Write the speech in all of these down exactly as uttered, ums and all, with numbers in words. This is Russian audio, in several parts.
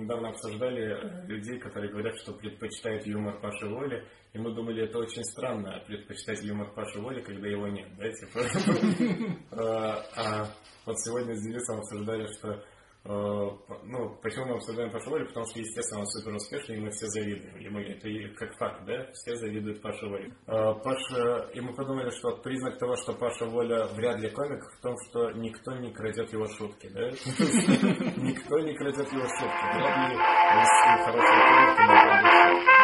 недавно обсуждали людей, которые говорят, что предпочитают юмор Паши Воли, и мы думали, это очень странно, предпочитать юмор Паши Воли, когда его нет, да, типа. А вот сегодня с Денисом обсуждали, что ну, почему мы обсуждаем Пашу Волю, потому что, естественно, он супер успешный, и мы все завидуем. Ему это как факт, да? Все завидуют Паше Воле. Паша, и мы подумали, что признак того, что Паша Воля вряд ли комик, в том, что никто не крадет его шутки, да? Никто не крадет его шутки. Вряд ли из хорошего комика не крадет шутки.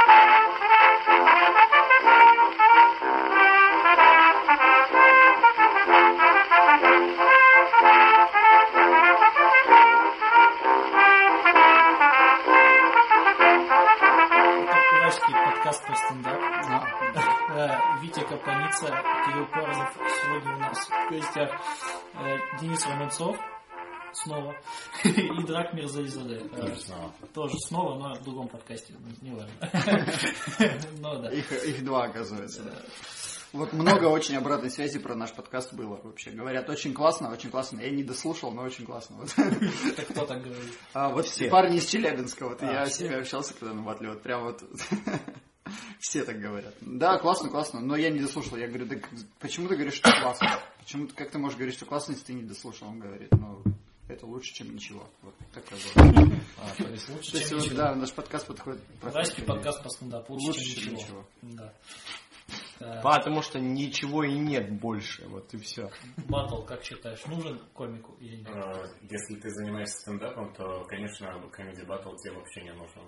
Подкаст по стендап. Витя Капаница, Кирилл Корзов. Сегодня у нас в гостях Денис Романцов снова и Драк Мирзализаде. Тоже снова. Тоже снова, но в другом подкасте, не важно. Их, их два, оказывается. Да. Вот много очень обратной связи про наш подкаст было вообще. Говорят, очень классно, очень классно. Я не дослушал, но очень классно. Вот. Это кто так говорит? А, вот все парни из Челябинска. Вот а, я все? с ними общался когда на батле. Вот прям вот все так говорят. Да, классно, классно. Но я не дослушал. Я говорю, да почему ты говоришь, что классно? Почему, как ты можешь говорить, что классно, если ты не дослушал? Он говорит, ну, это лучше, чем ничего. Вот такое было. А, то есть лучше, то чем есть, ничего. Да, наш подкаст подходит. Уральский подкаст по стендапу. Лучше, лучше, чем, чем ничего. ничего. Да. Потому что ничего и нет больше, вот и все. Батл, как считаешь, нужен комику или нет? Если ты занимаешься стендапом, то, конечно, комедий батл тебе вообще не нужен.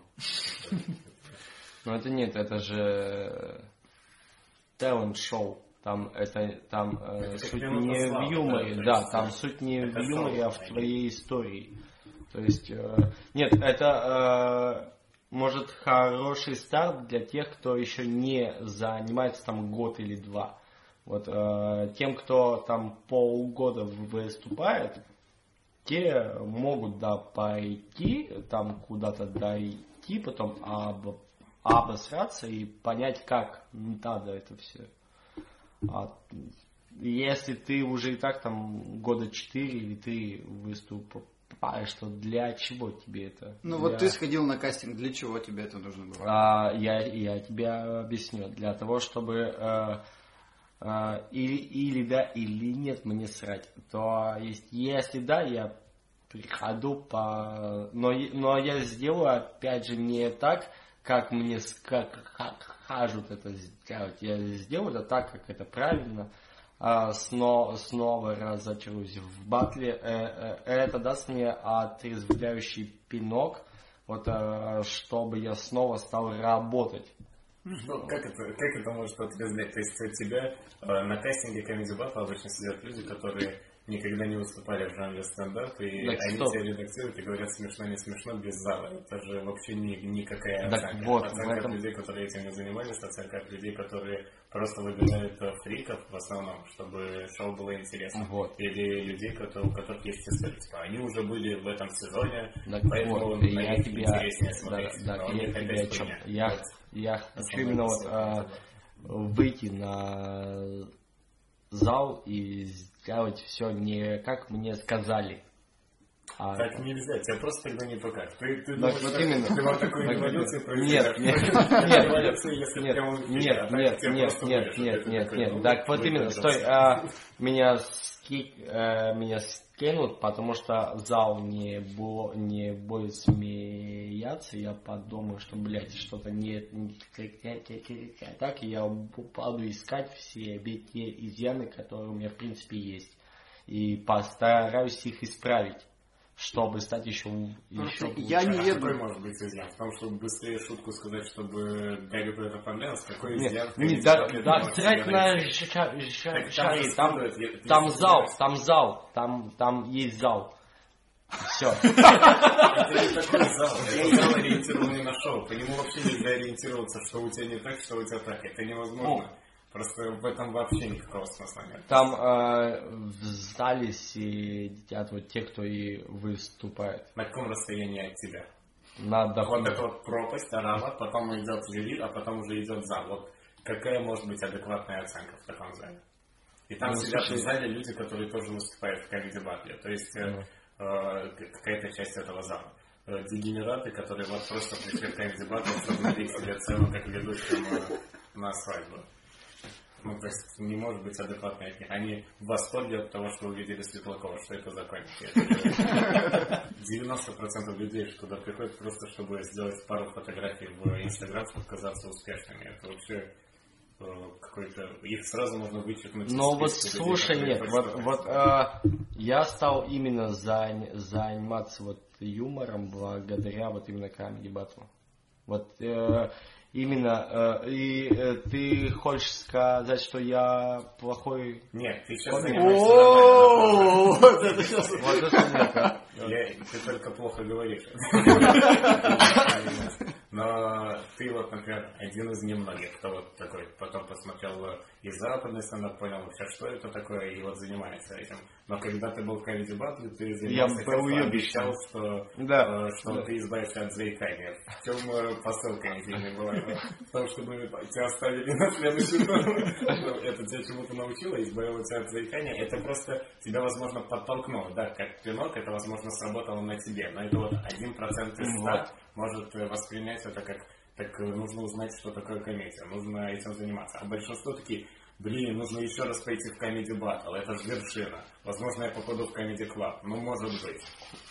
Но это нет, это же талент-шоу. Там это там это суть не слава, в юморе, да, да там суть не в юморе, а в твоей истории. То есть э, нет, это э, может хороший старт для тех, кто еще не занимается там год или два. Вот э, тем, кто там полгода выступает, те могут да пойти там куда-то дойти, потом об, обосраться и понять, как надо это все. А если ты уже и так там года четыре или три выступаешь, что для чего тебе это? Ну для... вот ты сходил на кастинг, для чего тебе это нужно было? А, я, я тебе объясню. Для того, чтобы а, а, или, или да, или нет, мне срать. То есть, если да, я приходу по... Но, но я сделаю, опять же, не так, как мне как, как кажут это сделать. Я сделаю это так, как это правильно. А, снова, снова разочаруюсь в батле. Это даст мне отрезвляющий пинок, вот, чтобы я снова стал работать. Что, как, это, как это может отрезвлять? То есть у тебя на кастинге Comedy Battle обычно сидят люди, которые никогда не выступали в жанре стендап, и так они тебя редактируют и говорят смешно, не смешно без зала. Это же вообще ни, никакая так оценка. Вот, оценка этом... от людей, которые этим не занимались, оценка от людей, которые просто выбирают фриков в основном, чтобы шоу было интересно. Вот. Или людей, которые, у которых есть история. Типа, они уже были в этом сезоне, так поэтому вот, на я них тебя... интереснее смотреть. Да, да, но я тебя о чем? Я, вот. я хочу именно вот, а, выйти на зал и сделать все не как мне сказали. А так это... нельзя, тебя просто тогда не покажут. Ты, ты думаешь, вот так, именно. Ты вот такую революцию проведешь? Нет, нет, нет, нет, нет, нет, нет, нет, нет, нет, так вот именно, стой, а, меня, ски, а, меня скинут, потому что зал не, бо, не будет смеяться, я подумаю, что, блядь, что-то не, не так, и я буду искать все те изъяны, которые у меня в принципе есть, и постараюсь их исправить, чтобы стать еще, еще лучше. Я не еду. Какой может быть изъян? В том, чтобы быстрее шутку сказать, чтобы Гарри это понравилось? Какой изъян? Нет, да, да, срать на шаре, там, там зал, там зал, там, там есть зал. Все. Это не такой зал, это зал ориентированный на шоу. По нему вообще нельзя ориентироваться, что у тебя не так, что у тебя так. Это невозможно. Просто в этом вообще никакого смысла нет. Там э, в зале сидят вот те, кто и выступает. На каком расстоянии от тебя? Надо. Вот эта вот пропасть, орава, потом идет жюри, а потом уже идет зал. Вот какая может быть адекватная оценка в таком зале? И там ну, сидят слушай... в зале люди, которые тоже выступают в Comedy Battle. То есть mm. э, какая-то часть этого зала. дегенераты, которые вот просто пришли в Comedy Battle, чтобы набить себе цену как ведущим на свадьбу. Ну, то есть не может быть адекватной от них. Они в восторге от того, что увидели Светлакова, что это за комики. девяносто процентов людей, что туда приходят просто, чтобы сделать пару фотографий в Инстаграм, чтобы казаться успешными. Это вообще какой-то... Их сразу можно вычеркнуть. Но вот слушай, людей, нет, вот, вот э, я стал именно за, заниматься вот юмором благодаря вот именно Comedy Battle. Вот э, именно, э, и э, ты хочешь сказать, что я плохой... Нет, ты сейчас занимаешься Вот это сейчас... Вот это нет. Ты только плохо говоришь. Но ты вот, например, один из немногих, кто вот такой потом посмотрел и западный стендап, понял вообще, что это такое, и вот занимается этим. Но когда ты был в Comedy Battle, ты занимался, как обещал, что, да. э, что да. ты избавишься от заикания. В чем посылка недельной была? В том, чтобы тебя оставили на следующий тур. Это тебя чему-то научило, избавило тебя от заикания. Это просто тебя, возможно, подтолкнуло. Да, как пинок, это, возможно, сработало на тебе. Но это вот один процент из ста может воспринять это как, так нужно узнать, что такое комедия, нужно этим заниматься. А большинство такие, блин, нужно еще раз пойти в Comedy Battle, это же вершина. Возможно, я попаду в Comedy Club, ну, может быть.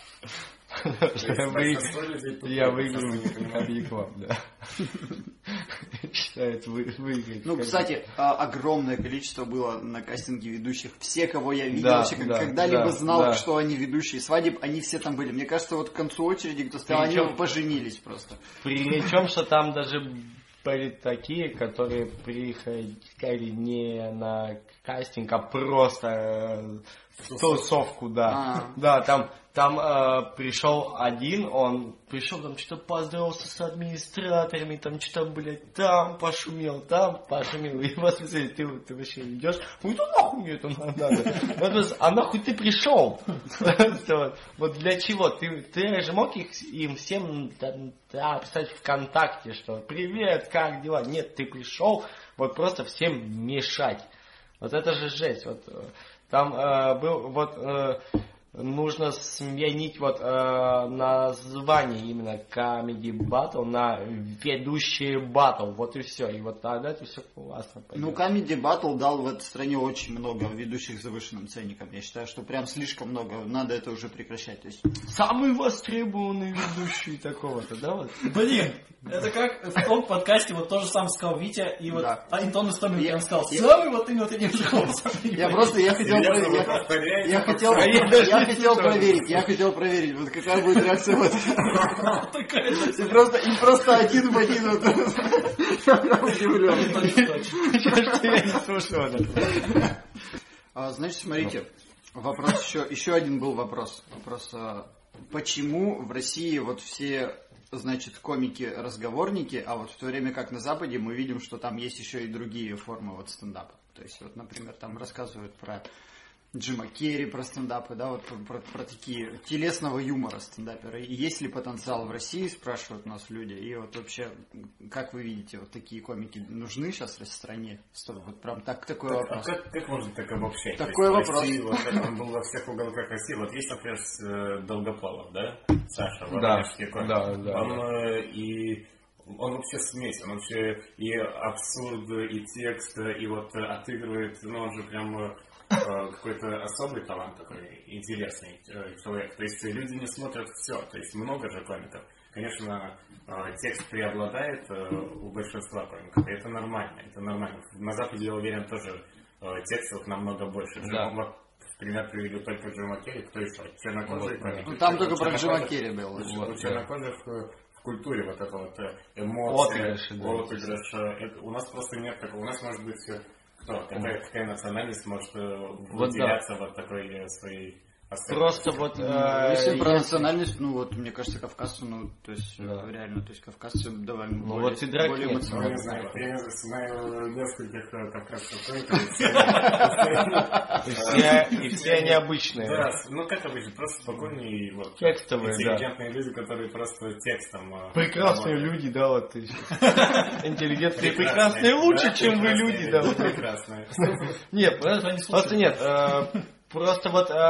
Я выиграю в Comedy Club, да. Считает выиграть. Ну, кстати, огромное количество было на кастинге ведущих. Все, кого я видел, вообще когда-либо знал, что они ведущие свадеб, они все там были. Мне кажется, вот к концу очереди, кто стоял, они поженились просто. Причем, что там даже были такие, которые приходили не на кастинг, а просто в тусовку, да. Да, там... Там э, пришел один, он пришел, там что-то поздоровался с администраторами, там что-то, блядь, там пошумел, там пошумел. И вот, смотри, ты, ты вообще идешь, ну да нахуй мне это надо. А нахуй ты пришел? Вот для чего? Ты же мог им всем писать ВКонтакте, что привет, как дела? Нет, ты пришел вот просто всем мешать. Вот это же жесть. Вот там был вот... Нужно сменить вот э, название именно Comedy Battle на ведущие Battle. Вот и все. И вот тогда это все классно пойдет. Ну, Comedy Battle дал в этой стране очень много ведущих с завышенным ценником. Я считаю, что прям слишком много. Надо это уже прекращать. То есть... Самый востребованный ведущий такого-то, да? Вот? Блин, это как в том подкасте вот то же самое сказал Витя, и вот да. Антон Истомин прям сказал, самый вот именно таким же голосом. Я просто, я хотел проверить. Я хотел... Я хотел проверить, я хотел проверить, вот какая будет реакция вот. И просто, и просто один в один вот. Я не слушал. Значит, смотрите, вопрос еще, еще один был вопрос. Вопрос, почему в России вот все, значит, комики-разговорники, а вот в то время как на Западе мы видим, что там есть еще и другие формы вот стендапа. То есть, вот, например, там рассказывают про Джима Керри, про стендапы, да, вот про, про, про такие телесного юмора стендаперы. И есть ли потенциал в России, спрашивают нас люди. И вот вообще, как вы видите, вот такие комики нужны сейчас в стране? Чтобы вот прям так, такой так, вопрос. А как, как можно так обобщать? Такой вопрос. России, вот, он был во всех уголках России. Вот есть, например, Долгополов, да? Саша, да, комик. да, да, он да. и... Он вообще смесь, он вообще и абсурд, и текст, и вот отыгрывает, ну он же прям какой-то особый талант такой, интересный человек. То есть люди не смотрят все, то есть много же комиков. Конечно, текст преобладает у большинства комиков, и это нормально, это нормально. На Западе, я уверен, тоже текстов намного больше. Да. Пример приведу только Джима Керри, кто еще? Чернокожие вот, комики. Ну, там только про Джима Керри был. У чернокожих в культуре вот это вот эмоции, отыгрыш, да. У нас просто нет такого. У нас может быть кто? Какая, какая национальность может вот выделяться да. вот такой своей Просто вот... Э, Если про национальность, ну вот, мне кажется, кавказцы, ну, то есть, да. реально, то есть, кавказцы довольно ну, более, вот и драк более эмоциональны. Ну, я не знаю, я знаю нескольких кавказцев, и все они обычные. Да, ну как обычно, просто спокойные, вот, текстовые, интеллигентные люди, которые просто текстом... Прекрасные люди, да, вот, интеллигентные, прекрасные, лучше, чем вы люди, да. Прекрасные. Нет, просто нет, просто вот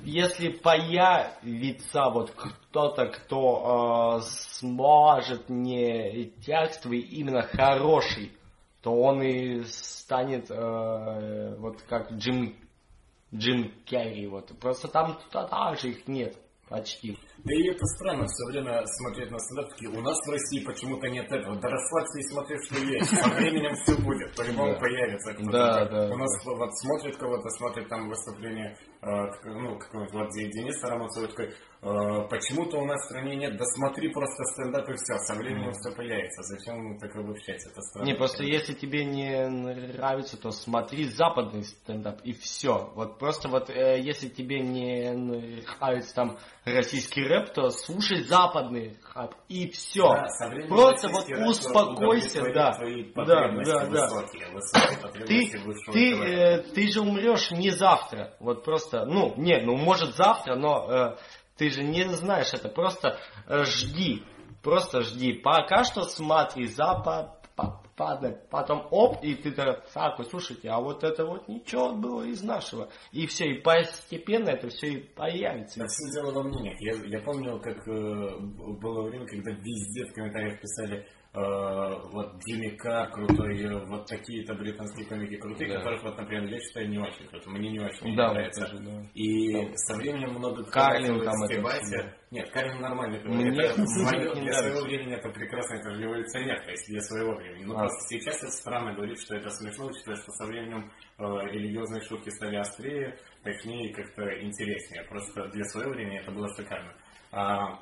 если появится вот кто-то, кто э, сможет не текстовый, именно хороший, то он и станет э, вот как Джим, Джим Керри. Вот. Просто там даже их нет. Почти. Да и это странно, все время смотреть на стендап, у нас в России почему-то нет этого. Да расслабься и смотри, что есть. Со временем все будет, по-любому да. появится. Да, да, у нас да. вот смотрит кого-то, смотрит там выступление, ну, какого-нибудь вот Дениса Романцова, такой, почему-то у нас в стране нет, да смотри просто стендап и все, со временем mm. все появится. Зачем так обобщать? Это странно. Не, просто если тебе не нравится, то смотри западный стендап и все. Вот просто вот э, если тебе не нравится там российский рэп, то слушай западный рэп и все. Да, просто вот успокойся, да. Да, да, да. Высокие, высокие ты, ты, э, ты же умрешь не завтра. Вот просто, ну, не, ну может завтра, но э, ты же не знаешь это. Просто э, жди. Просто жди. Пока что смотри запад. Падает, потом оп, и ты так, вы слушайте, а вот это вот ничего было из нашего. И все, и постепенно это все и появится. Да, все дело во мнениях. Я, я помню, как э, было время, когда везде в комментариях писали, э, вот Джимми Карр крутой, э, вот такие-то британские комики крутые, да. Которых, вот, например, я считаю не очень круто. Мне не очень да, нравится. Вот да. И да. Со временем много Карлин там это. Нет, Карлин нормальный. Это свое, для своего времени это прекрасно, это же революционер, то есть для своего времени. Ну, а. Просто сейчас это странно говорить, что это смешно, учитывая, что со временем э, религиозные шутки стали острее, точнее и как-то интереснее. Просто для своего времени это было шикарно. А,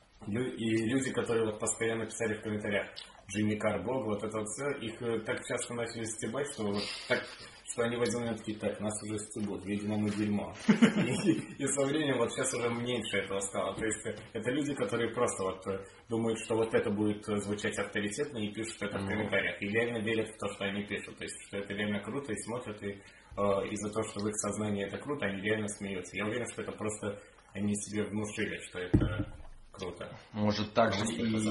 и люди, которые вот постоянно писали в комментариях Джимми Карр, Бог, вот это вот все, их так часто начали стебать, что вот так... что они в один момент такие, так, нас уже стебут, видимо, мы дерьмо. И, и со временем вот сейчас уже меньше этого стало. То есть это люди, которые просто вот думают, что вот это будет звучать авторитетно и пишут это в комментариях. И реально верят в то, что они пишут. То есть что это реально круто и смотрят, и э, из-за того, что в их сознании это круто, они реально смеются. Я уверен, что это просто они себе внушили, что это... Круто. Может также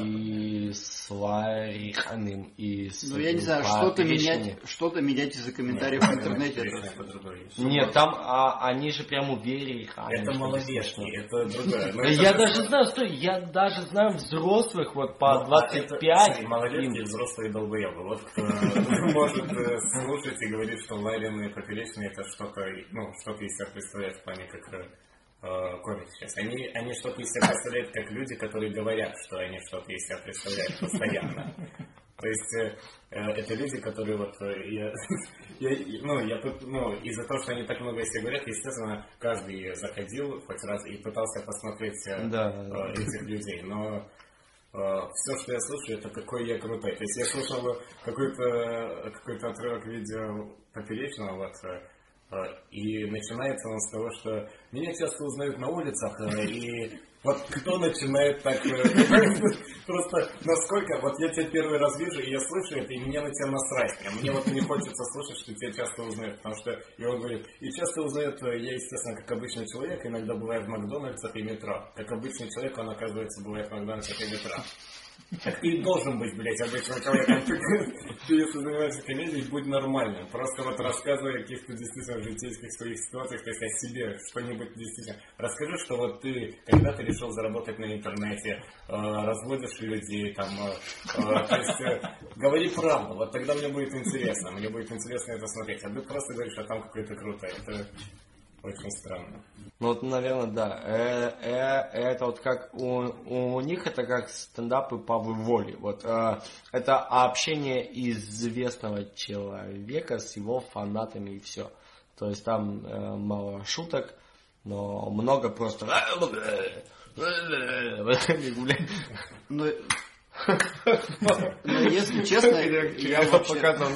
и с Лариханым, и с... Ну я не знаю, что-то менять, что-то менять из-за комментариев в интернете. Это Нет, там а, они же прям уверили. Это маловешки, это другое. Я даже знаю, стой, я даже знаю взрослых вот по двадцать пять. Малолетки и взрослые долбоебы. Вот кто может слушать и говорить, что Ларин и Поперечный это что-то, ну, что-то из себя представляет в плане как... комик сейчас. Они, они что-то из себя представляют как люди, которые говорят, что они что-то из себя представляют постоянно. То есть э, это люди, которые вот я, я, ну, я, ну, из-за того, что они так много из себя говорят, естественно, каждый заходил хоть раз и пытался посмотреть да, э, да. этих людей. Но э, все, что я слушаю, это какой я крутой. То есть я слушал какой-то, какой-то отрывок видео Поперечного, вот, и начинается он с того, что меня часто узнают на улицах, и вот кто начинает так, просто насколько, вот я тебя первый раз вижу, и я слышу это, и мне на тебя насрать. Мне вот не хочется слышать, что тебя часто узнают, потому что, и он говорит, и часто узнают, я, естественно, как обычный человек, иногда бывает в Макдональдсах и метро. Как обычный человек, он, оказывается, бывает в Макдональдсах и метро. Так ты и должен быть, блядь, обычным человеком. Ты, ты, если занимаешься комедией, будь нормальным. Просто вот рассказывай о каких-то действительно житейских своих ситуациях, то есть о себе, что-нибудь действительно. Расскажи, что вот ты когда-то решил заработать на интернете, э, разводишь людей, там, э, э, то есть э, говори правду, вот тогда мне будет интересно, мне будет интересно это смотреть. А ты просто говоришь, а там какой-то крутой. Это очень странно. Ну вот, наверное, да. Э, э, это вот как у, у них это как стендапы по воле. Вот э, это общение известного человека с его фанатами и все. То есть там э, мало шуток, но много просто. Ну, ну, если честно, я вообще...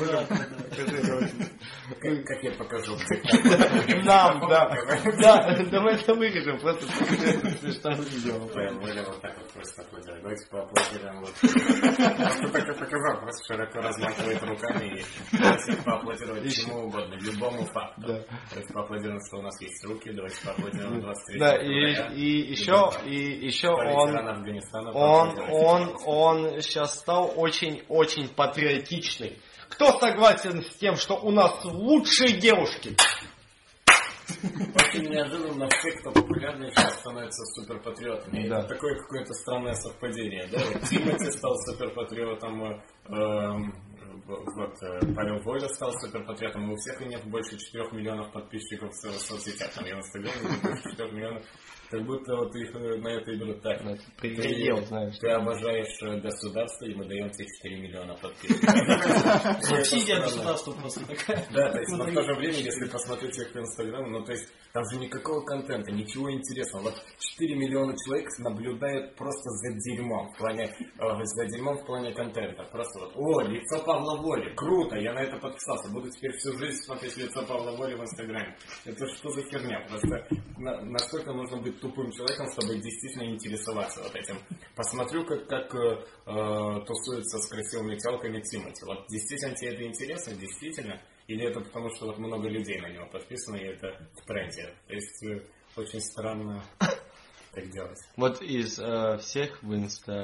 Как я покажу? Нам, да. Да, давай это вырежем, просто покажи, что мы видео. Будем вот так вот просто аплодировать. Давайте поаплодируем. Просто так и показал, просто широко размахивает руками и давайте поаплодировать чему угодно, любому факту. Давайте поаплодируем, что у нас есть руки, давайте поаплодируем двадцать третьего февраля. Да, и еще, и еще он, он, он, он сейчас стал очень-очень патриотичный. Кто согласен с тем, что у нас лучшие девушки? Очень неожиданно все, кто популярный, сейчас становятся суперпатриотами. Да. Это такое какое-то странное совпадение. Да? Вот Тимати стал суперпатриотом, эм, вот, Павел Воля стал суперпатриотом. У всех у них больше четырёх миллионов подписчиков в соцсетях. Там я в Инстаграме больше четырёх миллионов. Как будто вот их на это и берут так. Ну, предел, знаешь. Ты обожаешь государство, и мы даем тебе четыре миллиона подписчиков. Субсидия государства просто такая. Да, то есть, но в то же время, если посмотреть их в Инстаграм, ну, то есть, там же никакого контента, ничего интересного. Вот четыре миллиона человек наблюдают просто за дерьмом в плане, э, за дерьмом в плане контента. Просто вот, о, лицо Павла Воли, круто, я на это подписался, буду теперь всю жизнь смотреть лицо Павла Воли в Инстаграме. Это что за херня? Просто на, насколько нужно быть тупым человеком, чтобы действительно интересоваться вот этим. Посмотрю, как, как э, тусуется с красивыми телками Тимати. Вот действительно тебе это интересно? Действительно? Или это потому, что вот много людей на него подписано, и это в тренде? То есть э, очень странно так делать. Вот из э, всех в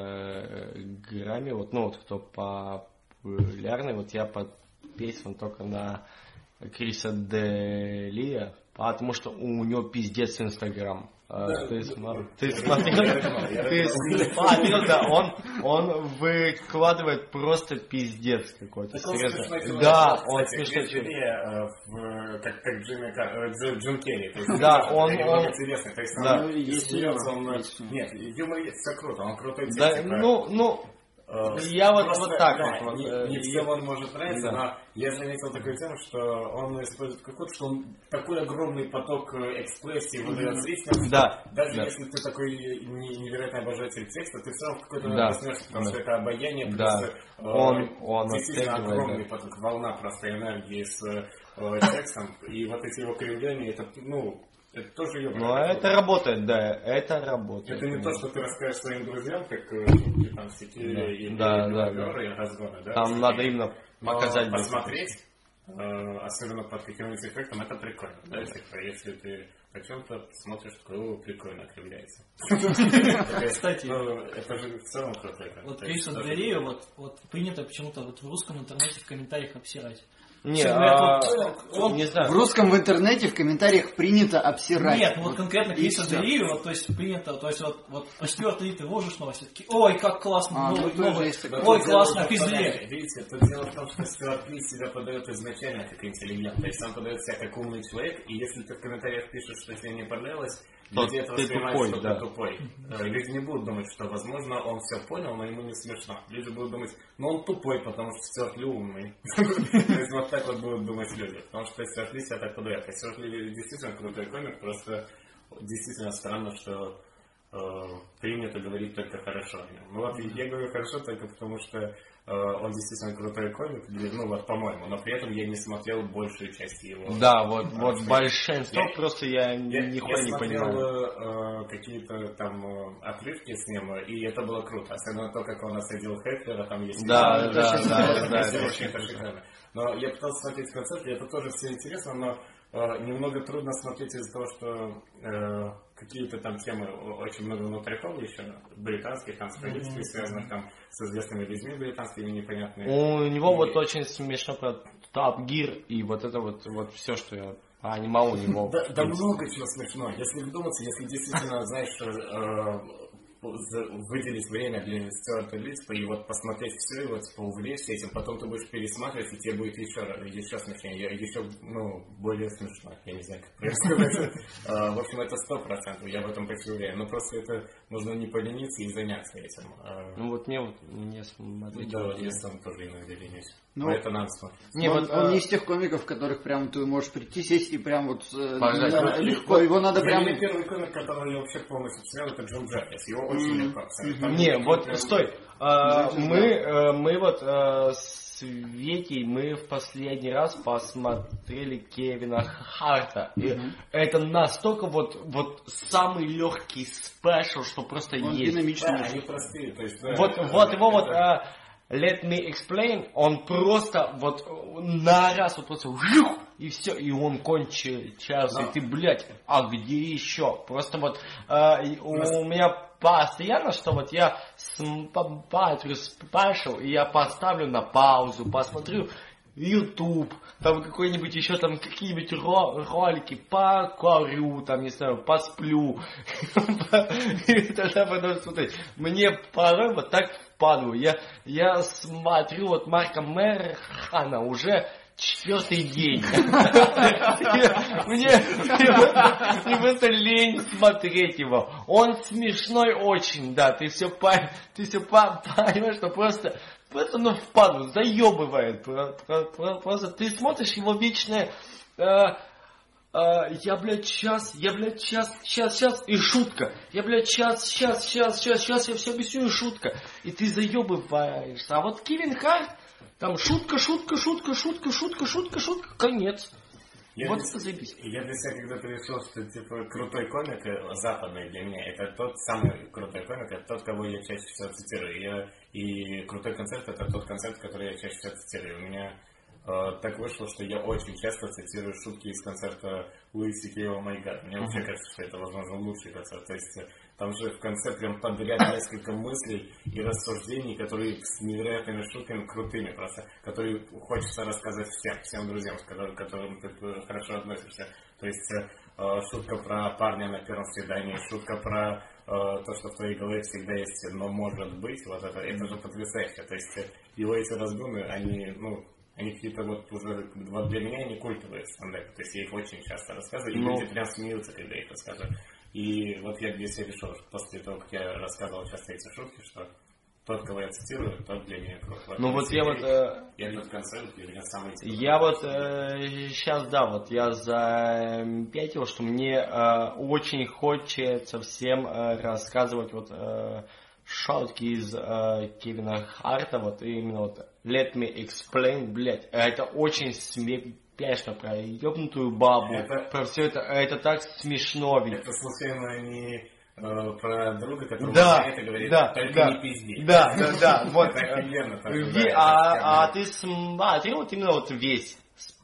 Инстаграме, вот, ну вот кто популярный, вот я подписан только на Криса Делия, потому что у него пиздец Инстаграм. Да, ты, да, смотри, да. ты смотри, ты смотри, да, он, он выкладывает просто пиздец какой-то. Так он смешной человек. Да, он Кстати, смешной Крис человек. Делия, в, как, как Джимми Кар- э, Дж- Джим Керри. То есть, Да, это он- немного он- интересный. То есть, да. он Есть смеется, юмор, он- есть юмор. Нет, юмор есть, все круто, он крутой тип. Да, типа, ну, ну, э, я вот, просто, вот так да, вот. Не, вот, не э, всем он может нравиться, да. но я заметил такую тему, что он использует какой-то, что он такой огромный поток э, экспрессии выдает зрителям, Да, что даже да. если ты такой не- невероятный обожатель текста, ты все равно в какой-то Да, момент проснешься, потому да. что это обаяние, плюс Да. э, Он- он действительно оттягивает, огромный да. поток, волна просто энергии с э, текстом, и вот эти его кривляния, это, ну, это тоже юмор. Ну, это работает, да, это работает. Это не то, что ты расскажешь своим друзьям, как э, шутки там в сети Да. или Да, или да, разговоры, и разгоны, да? Там надо именно Но показать. посмотреть, э, особенно под каким-нибудь эффектом, это прикольно. Да? Типа, если ты о чем-то смотришь, такое, о, прикольно кривляется. Кстати, Ну, это же в целом круто. вот Криса Делия, вот, вот принято почему-то вот в русском интернете в комментариях обсирать. Не, Все а, говорят, вот, он- не В знаю. русском в интернете в комментариях принято обсирать. Нет, ну вот конкретно и Криса всё. Делию, вот, то есть принято, то есть вот, вот по четвертой ли ты ложишь новости, такие, ой, как классно, А, ну, новый, тоже новый, есть такое. ой, Тут классно, дело в том, пиздец. что, видите, тут дело в том, что Стюарт Ли себя подает изначально как интеллигент. То есть он подает себя как умный человек, и если ты в комментариях пишешь, что тебе не понравилось, То люди это ты воспринимают, тупой, что да. ты тупой. Э, Люди не будут думать, что, возможно, он все понял, но ему не смешно. Люди будут думать, ну он тупой, потому что Стюарт Ли умный. То есть вот так вот будут думать люди. Потому что Стюарт Ли себя так подает. А Стюарт Ли действительно крутой комик, просто действительно странно, что э, принято говорить только хорошо о нем. Ну вот я говорю хорошо только потому, что э, он действительно крутой комик, ну вот по-моему, но при этом я не смотрел большую часть его. Да, вот, вот что большинство я- просто я, Я, нихуя я не смотрел понимаю. э, какие-то там э, отрывки с ним, и это было круто. Особенно то, как он осадил Хеклера, там есть... Да, видео, да, это да, очень- да, это да. очень это шикарно. Но я пытался смотреть концерт, и это тоже все интересно, но э, немного трудно смотреть из-за того, что э, какие-то там темы, о- очень много внутриков еще, британских, там, с политикой связанных, там, с известными людьми британскими, непонятными. У него И- вот очень смешно про Top Gear и вот это вот, вот все, что я понимал у него. Да, да много чего смешно. Если вдуматься, если действительно, знаешь, э, за- выделить время для Стюарта Ли, типа, и вот посмотреть все, и вот, типа, увлечься этим, потом ты будешь пересматривать, и тебе будет еще, еще смешнее, еще, ну, более смешно. Я не знаю, как правильно сказать. А, В общем, это сто процентов, я в этом почти уверен. Но просто это нужно не полениться и заняться этим. А, Ну вот мне вот не смотреть. Да, вот я сам тоже иногда ленюсь. Ну, Но это надо смотреть. Не, он, вот, он э, не из тех комиков, которых прям ты можешь прийти, сесть и прям вот э, Пожать на- руки. легко. Его надо Для прям... меня первый комик, который я вообще полностью посмотрел, это Джон Джеркис. Его очень легко посмотреть. Там Не, никаких вот прям- стой. А, мы, э, мы вот э, с Витей, мы в последний раз посмотрели Кевина Харта. И это настолько вот, вот самый легкий спешл, что просто Он есть. динамичный. Да, они простые. То есть, да, Вот, это- вот его вот это- э, Let Me Explain, он просто вот на раз вот просто вжух, и все, и он кончился, Да. и ты, блядь, а где еще? Просто вот э, и у меня постоянно, что вот я смотрю спешл, и я поставлю на паузу, посмотрю, YouTube, там какой-нибудь еще там какие-нибудь ро- ролики, покурю, там, не знаю, посплю. И тогда потом смотри, мне порой вот так впадло. Я, я смотрю вот Марка Мэрхана уже четвертый день. Мне просто лень смотреть его. Он смешной очень, да, ты все ты все понимаешь, что просто просто ну впадло, заебывает. Просто ты смотришь его вечное я, блядь, сейчас, я, блядь, сейчас, сейчас, сейчас, и шутка. Я, блядь, сейчас, сейчас, сейчас, сейчас, сейчас, я все объясню, и шутка. И ты заебываешься. А вот Кевин Харт, там шутка, шутка, шутка, шутка, шутка, шутка, шутка, конец. Я вот для, это заебись. Я для себя когда-то решил, что типа крутой комик, западный для меня, это тот самый крутой комик, это тот, кого я чаще всего цитирую. Я, и крутой концерт это тот концерт, который я чаще всего цитирую. У меня э, так вышло, что я очень часто цитирую шутки из концерта Луи Си Кей «О май гад». Мне вообще кажется, что это, возможно, лучший концерт. То есть там же в конце прям подряд несколько мыслей и рассуждений, которые с невероятными шутками, крутыми просто, которые хочется рассказать всем, всем друзьям, с которым, которым ты хорошо относишься. То есть э, шутка про парня на первом свидании, шутка про э, то, что в твоей голове всегда есть, но может быть, вот это, это же потрясающе. То есть его эти разгоны, они, ну, они какие-то вот уже, вот для меня они культовые стендапы. То есть я их очень часто рассказываю, и но... люди прям смеются, когда я их рассказываю. И вот я для себя решил, что после того, как я рассказывал часто эти шутки, что тот, кого я цитирую, тот для меня крут. Вот ну вот я вот... Э... Я этот концерт для меня самый... Я вот э, сейчас, да, вот я заметил, что мне э, очень хочется всем э, рассказывать вот э, шутки из э, Кевина Харта, вот именно вот Let me explain, блять, это очень смешно про ёбнутую бабу, это, про все это, это так смешно ведь. Это случайно не э, про друга, который да, это говорит, да, только да, не пизди. Да, да, да, вот. Это офигенно. А ты смотри вот именно вот весь.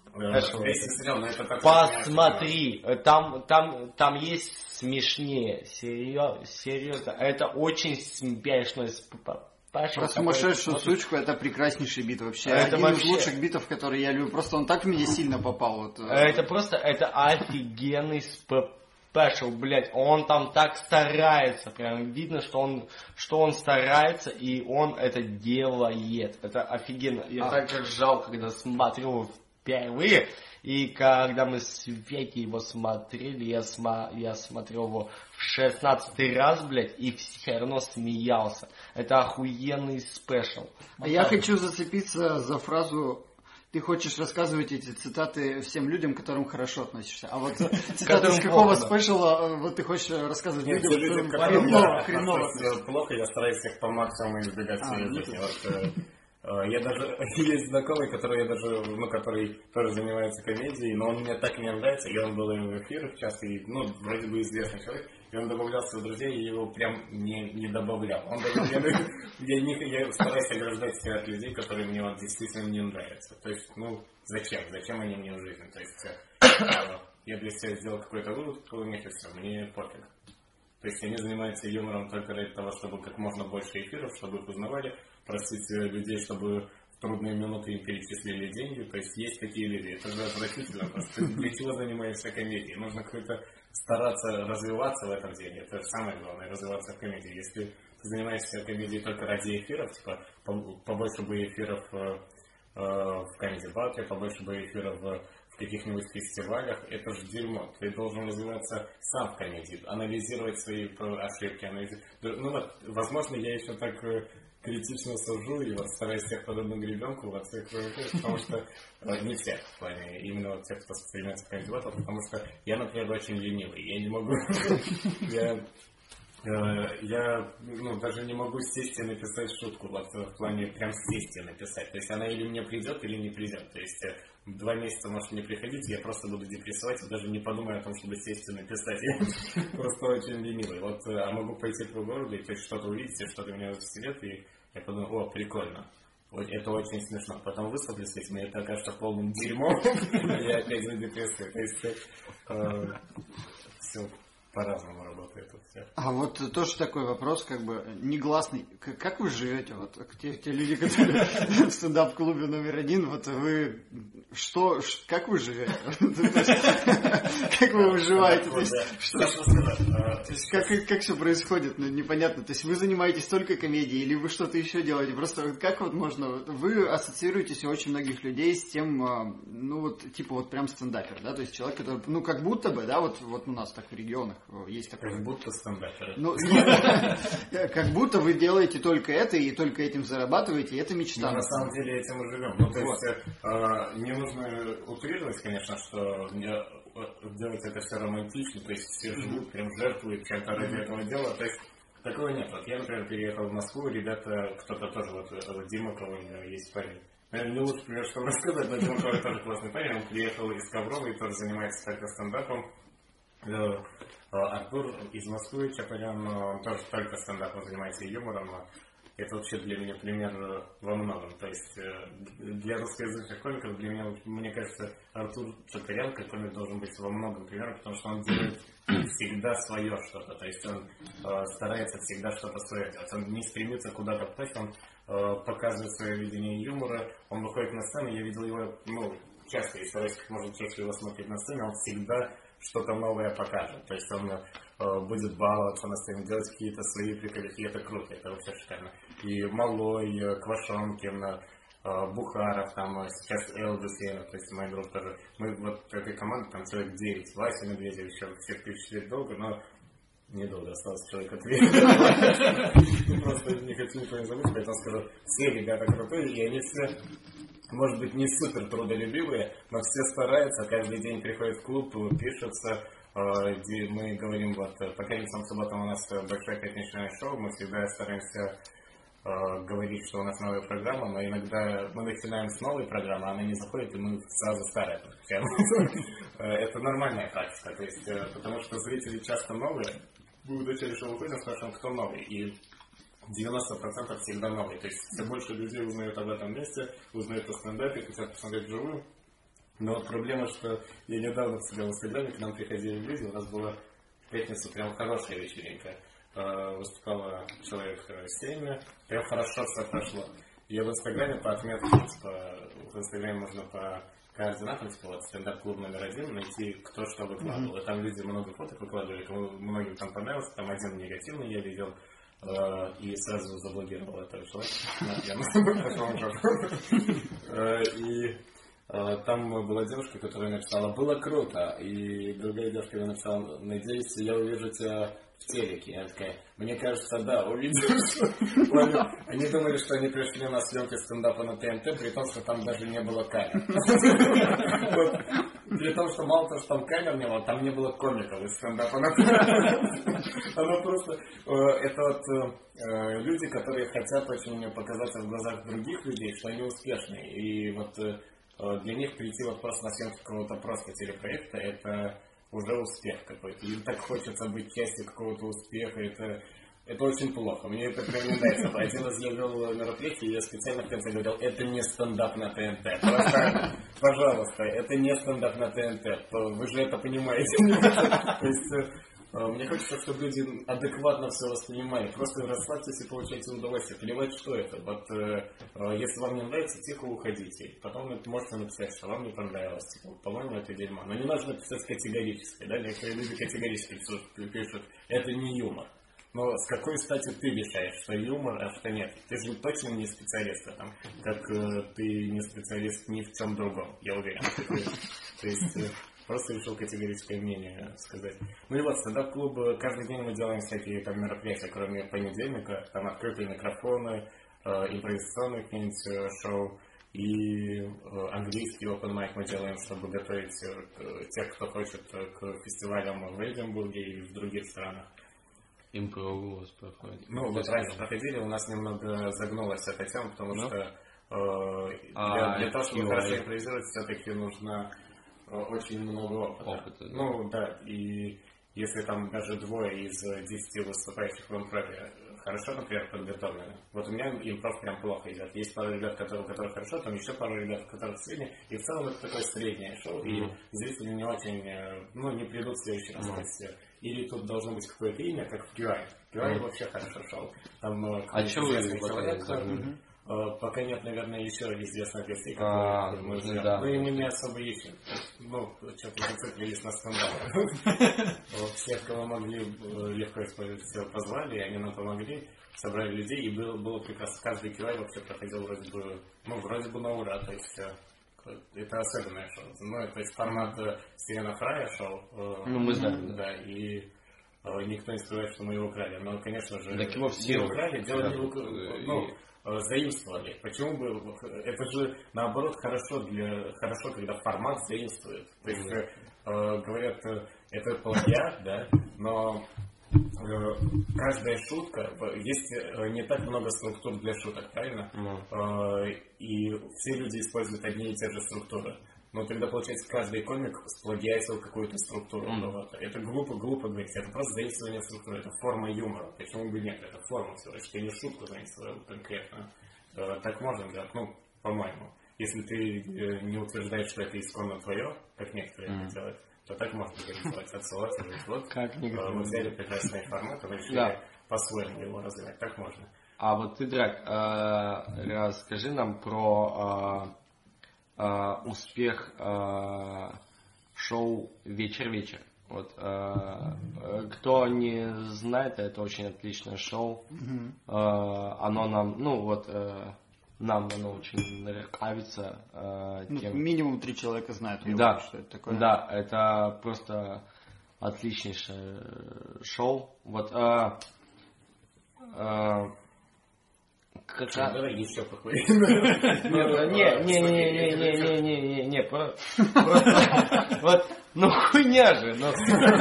Посмотри, там, там, там есть смешнее, серьезно, это очень смешно. Про сумасшедшую такой... сучку это прекраснейший бит вообще. Это один вообще... из лучших битов, которые я люблю. Просто он так в меня сильно попал. Вот. Это просто, это офигенный спешл, блять. Он там так старается, прям видно, что он, что он старается и он это делает. Это офигенно. Я а. так ржал, когда смотрел впервые. И когда мы с Веки его смотрели, я, сма, я смотрел его в шестнадцатый раз, блядь, и все равно смеялся. Это охуенный спешл. А я хочу зацепиться за фразу «Ты хочешь рассказывать эти цитаты всем людям, к которым хорошо относишься». А вот цитаты с какого спешла вот ты хочешь рассказывать людям, которым хреново, хреново. Плохо, я стараюсь их по максимуму избегать всей Я даже, есть знакомый, который я даже, ну, который тоже занимается комедией, но он мне так не нравится, и он был в эфирах часто, и, ну, вроде бы известный человек, и он добавлялся в друзей, и его прям не, не добавлял. Он даже, я, я, не, я стараюсь ограждать себя от людей, которые мне вот действительно не нравятся. То есть, ну, зачем? Зачем они мне в жизни? То есть, я для себя сделал какой-то вывод, у них и все, мне пофиг. То есть они занимаются юмором только ради того, чтобы как можно больше эфиров, чтобы их узнавали, просить людей, чтобы в трудные минуты им перечислили деньги. То есть есть такие люди. Это же отвратительно. Просто для чего занимаешься комедией? Нужно какой-то стараться развиваться в этом деле. Это самое главное, развиваться в комедии. Если ты занимаешься комедией только ради эфиров, типа побольше бы эфиров э, э, в Comedy Battle, побольше бы эфиров в в каких-нибудь фестивалях, это же дерьмо. Ты должен развиваться сам в комедии, анализировать свои ошибки. Анализировать. Ну вот, возможно, я еще так критично сужу и вот стараюсь всех подобных гребенку во всех провокать, потому что не всех, в плане именно вот тех, кто занимается в Comedy Battle, потому что я, например, очень ленивый. Я не могу... Я... Я ну, даже не могу сесть и написать шутку, вот в плане прям сесть и написать. То есть она или мне придет, или не придет. То есть два месяца может не приходить, я просто буду депрессовать и даже не подумаю о том, чтобы сесть и написать. Я просто очень ленивый. Вот, а могу пойти по городу и то есть что-то увидеть, что-то у меня сидит, и я подумаю, о, прикольно. Вот это очень смешно. Потом выступлю с этим, и это окажется полным дерьмом. Я опять за депрессию. То есть все. по-разному работает у всех. А вот тоже такой вопрос, как бы негласный. Как вы живете? Вот те, те люди, которые в стендап-клубе номер один, вот вы что, как вы живете? Как вы выживаете? Как все происходит? Ну, непонятно. То есть вы занимаетесь только комедией или вы что-то еще делаете? Просто как вот можно... Вы ассоциируетесь у очень многих людей с тем, ну вот, типа вот прям стендапер, да? То есть человек, который, ну как будто бы, да, вот, вот у нас так в регионах есть такой... Как будто стендапер. Ну, как будто вы делаете только это и только этим зарабатываете, и это мечта. Но на самом деле этим мы живем. Ну, то есть, э, не нужно утрировать, конечно, что делать это все романтично, то есть все живут, прям жертвуют чем-то ради этого дела. То есть такого нет. Вот я, например, переехал в Москву, ребята, кто-то тоже, вот, вот Дима, кого у него есть парень. Наверное, не лучше, пример, что рассказать, но Дима Коваль тоже классный парень, он приехал из Коврова и тоже занимается только стендапом. Артур из Москвы, Чапарян, он тоже только стендапом занимается и юмором. Это вообще для меня пример во многом. То есть для русскоязычных комиков, для меня, мне кажется, Артур Чапарян как комик должен быть во многом примером, потому что он делает всегда свое что-то. То есть он э, старается всегда что-то свое делать. Он не стремится куда-то попасть, он э, показывает свое видение юмора, он выходит на сцену, я видел его, ну, часто, и стараюсь как можно чаще его смотреть на сцене, он всегда что-то новое покажет. То есть он э, будет баловаться на сцене, делать какие-то свои приколики, это круто, это вообще шикарно. И Малой, Квашонкин, э, Бухаров, там сейчас Элдус, то есть мой друг тоже. Мы вот этой команды, там человек девять, Вася Медведев, еще всех перечислить долго, но недолго осталось человека три. Просто не хочу никого не забыть, поэтому скажу, все ребята крутые, и они все... Может быть, не супер трудолюбивые, но все стараются, каждый день приходят в клуб, пишутся, где мы говорим, вот, по пятницам, субботам у нас большое пятничное шоу, мы всегда стараемся говорить, что у нас новая программа, но иногда мы начинаем с новой программы, она не заходит, и мы сразу старая подключаем. Это нормальная практика, то есть, потому что зрители часто новые, мы вначале шоу выходим, спрашиваем, кто новый, и девяносто процентов всегда новые. То есть все больше людей узнают об этом месте, узнают о стендапе, хотят посмотреть вживую. Но вот проблема, что я недавно в себя в Инстаграме, к нам приходили люди, у нас была в пятницу прям хорошая вечеринка. Выступало человек семь, прям хорошо все прошло. Я в Инстаграме по отметке, типа, в Инстаграме можно по координатам, типа, вот стендап-клуб номер один, найти, кто что выкладывал. И там люди много фоток выкладывали, кому многим там понравилось, там один негативный я видел. И сразу заблокировал этого человека. И там была девушка, которая написала: было круто. И другая девушка написала: надеюсь, я увижу тебя в телеке. Я такая: мне кажется, да, увидишь. Они думали, что они пришли на съемки стендапа на ТНТ, при том, что там даже не было камер. При том, что мало того, что там камер не было, там не было комиков из стендапа. Она просто... Это вот люди, которые хотят очень показаться в глазах других людей, что они успешные. И вот для них прийти вот просто на съемки какого-то просто телепроекта, это уже успех какой-то. Им так хочется быть частью какого-то успеха. Это... Это очень плохо. Мне это прям не нравится. Один раз я вел мероприятие, и я специально в конце говорил: это не стендап на ТНТ. Просто, пожалуйста, это не стендап на ТНТ. Вы же это понимаете. То есть, мне хочется, чтобы люди адекватно все воспринимали. Просто расслабьтесь и получайте удовольствие. Плевать, что это. Вот, если вам не нравится, тихо уходите. Потом можете написать, что вам не понравилось. Типа, по-моему, это дерьмо. Но не нужно писать категорически. Да? Некоторые люди категорически пишут: это не юмор. Но с какой стати ты решаешь, что юмор, а что нет? Ты же точно не специалист в этом, как э, ты не специалист ни в чем другом, я уверен. То есть э, просто решил категорическое мнение сказать. Ну и вот, стендап-клуб, каждый день мы делаем всякие там мероприятия, кроме понедельника, там открытые микрофоны, э, импровизационные какие-нибудь шоу, и э, английский open mic мы делаем, чтобы готовить э, тех, кто хочет, к фестивалям в Эдинбурге и в других странах. Импров у вас проходит. Ну, вот раньше проходили, у нас немного загнулась эта тема, потому no. что э, для, а, для того, чтобы хорошо импровизировать, все-таки нужно э, очень много опыта. опыта да. Ну, да, и если там даже двое из десяти выступающих в импрове хорошо, например, подготовлены. Вот у меня импров прям плохо идет. Есть пару ребят, которые, у которых хорошо, там еще пару ребят, у которых среднее. И в целом это такое среднее шоу. И зрители не очень, ну, не придут в следующий раз. То есть, или тут должно быть какое-то имя, как в Кьюай. Кьюай вообще хорошо шоу. Там, а что вы человек, пока нет, наверное, еще известных гостей, как а, мы ну, живем. да. Ну и мы не особо ищем. Ну, что-то зациклились на скандалы. Всех, кого могли, легко использовать, все позвали, и они нам помогли, собрали людей, и было, было прекрасно. Каждый килай вообще проходил вроде бы, ну, вроде бы на ура, то есть это особенное шоу. Ну, то есть формат Стивена Фрая шоу. Ну, мы знаем. Да, и никто не скрывает, что мы его украли. Но, конечно же, так его все украли, делали, ну, заимствовали. Почему бы? Это же наоборот хорошо для хорошо, когда формат заимствует. То есть э, говорят, это плагиат, да, но э, каждая шутка, есть не так много структур для шуток, правильно? Mm. Э, и все люди используют одни и те же структуры. Но тогда, получается, каждый комик сплагиатил какую-то структуру. Mm. Это глупо-глупо говорить. Это просто заимствование структуры. Это форма юмора. Почему бы нет? Это форма всего лишь. Ты не шутку заимствовал конкретно. Так можно делать, ну, по-моему. Если ты не утверждаешь, что это исконно твое, как некоторые mm. это делают, то так можно заимствовать, отсылать. Вот, как мы взяли прекрасный формат, и решили да. по-своему его развивать. Так можно. А вот ты, Драк, расскажи нам про... Uh, успех uh, шоу «Вечер-вечер». Вот, uh, кто не знает, это очень отличное шоу. Mm-hmm. Uh, оно нам, ну вот, uh, нам оно очень нравится. Uh, ну, тем... Минимум три человека знают, да, что это такое. Да, это просто отличнейшее шоу. Вот, uh, uh, Как... Что, давай еще поговорим. Не, не, не, не, не, не, не, не, не, просто, вот, ну хуйня же, ну,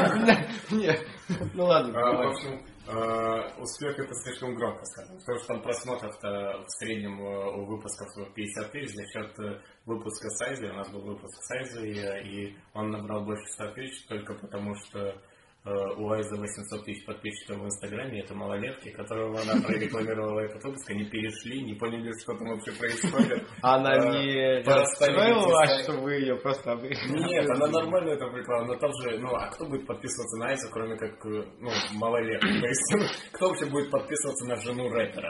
ну ладно. В общем, успех это слишком громко сказано, потому что там просмотров-то в среднем у выпусков пятьдесят тысяч за счет выпуска Сайза, у нас был выпуск Сайза, и он набрал больше ста тысяч только потому, что у Айза восемьсот тысяч подписчиков в Инстаграме, это малолетки, которого она прорекламировала этот выпуск, они перешли, не поняли, что там вообще происходит. Она не расстроилась, что вы ее просто обрекли? Нет, она нормально это обрекла, но там же, ну, а кто будет подписываться на Айза, кроме как, ну, малолетки? То есть, кто вообще будет подписываться на жену рэпера?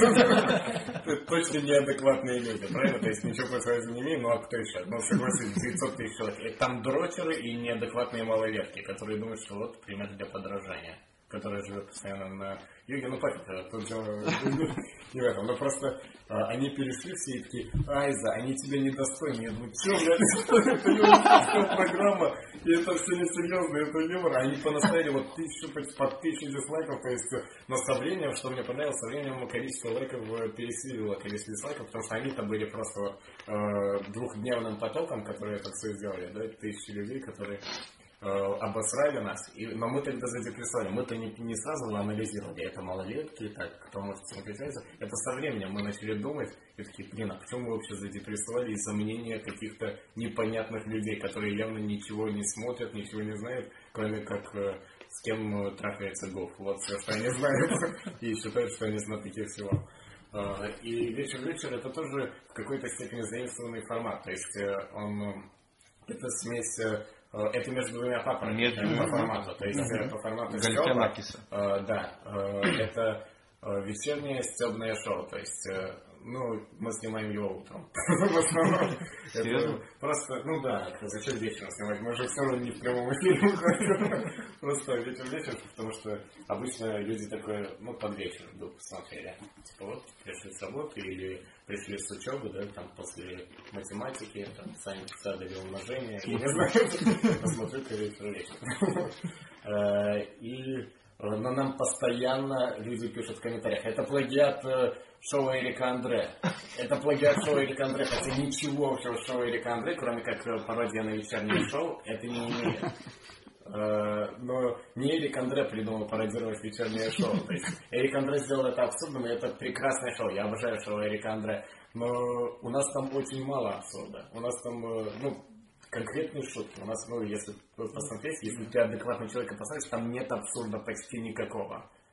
Точно неадекватные люди, правильно? То есть, ничего против Айза не имею, ну, а кто еще? Ну, согласитесь, девятьсот тысяч человек. Там дрочеры и неадекватные малолетки, которые думают, что вот пример для подражания, который живет постоянно на юге. Ну, пофиг, тут дело не в этом. Но просто а, они перешли все и такие: Айза, они тебя недостойны. Я думаю, что, блядь, это юморская программа, и это все несерьезно, это юмор. Они понаставили вот тысячу, под тысячу дизлайков, то есть, но со временем, что мне понравилось, со временем количество лайков пересилило количество дизлайков, потому что они-то были просто вот, э, двухдневным потоком, которые это все сделали, да, тысячи людей, которые обосрали нас, и, но мы тогда задепрессовали. Мы-то не, не сразу анализировали, это малолетки, так, кто может смотреть. Это со временем мы начали думать и такие: блин, а почему мы вообще задепрессовали из-за мнения каких-то непонятных людей, которые явно ничего не смотрят, ничего не знают, кроме как э, с кем трахается Гоф. Вот все, что они знают, и считают, что они знатоки всего. И вечер-вечер это тоже в какой-то степени заимствованный формат, то есть он, это смесь. Это между двумя папами между по формату. То есть mm-hmm. по формату Стёба, э, да, э, это э, вечернее стёбное шоу. То есть, э, ну, мы снимаем его утром. В основном. Просто, ну да, зачем вечером снимать? Мы же все равно не в прямом эфире. Просто вечер-вечер, потому что обычно люди такое, ну, под вечер вдруг посмотрели. Типа вот, пришли с работы или пришли с учебы, да, там после математики, там, сами задали умножение, я не знаю, посмотрю-ка вечер-вечер. И, но нам постоянно люди пишут в комментариях: это плагиат шоу Эрика Андре. Это плагиат шоу Эрика Андре, хотя ничего общего с шоу Эрика Андре, кроме как пародия на вечернее шоу, это не имеет. Но не Эрик Андре придумал пародировать вечернее шоу. То есть Эрик Андре сделал это абсурдным, и это прекрасное шоу. Я обожаю шоу Эрика Андре. Но у нас там очень мало абсурда. У нас там, ну, конкретные шутки. У нас, ну, если посмотреть, если ты адекватный человек и посмотришь, там нет абсурда почти никакого.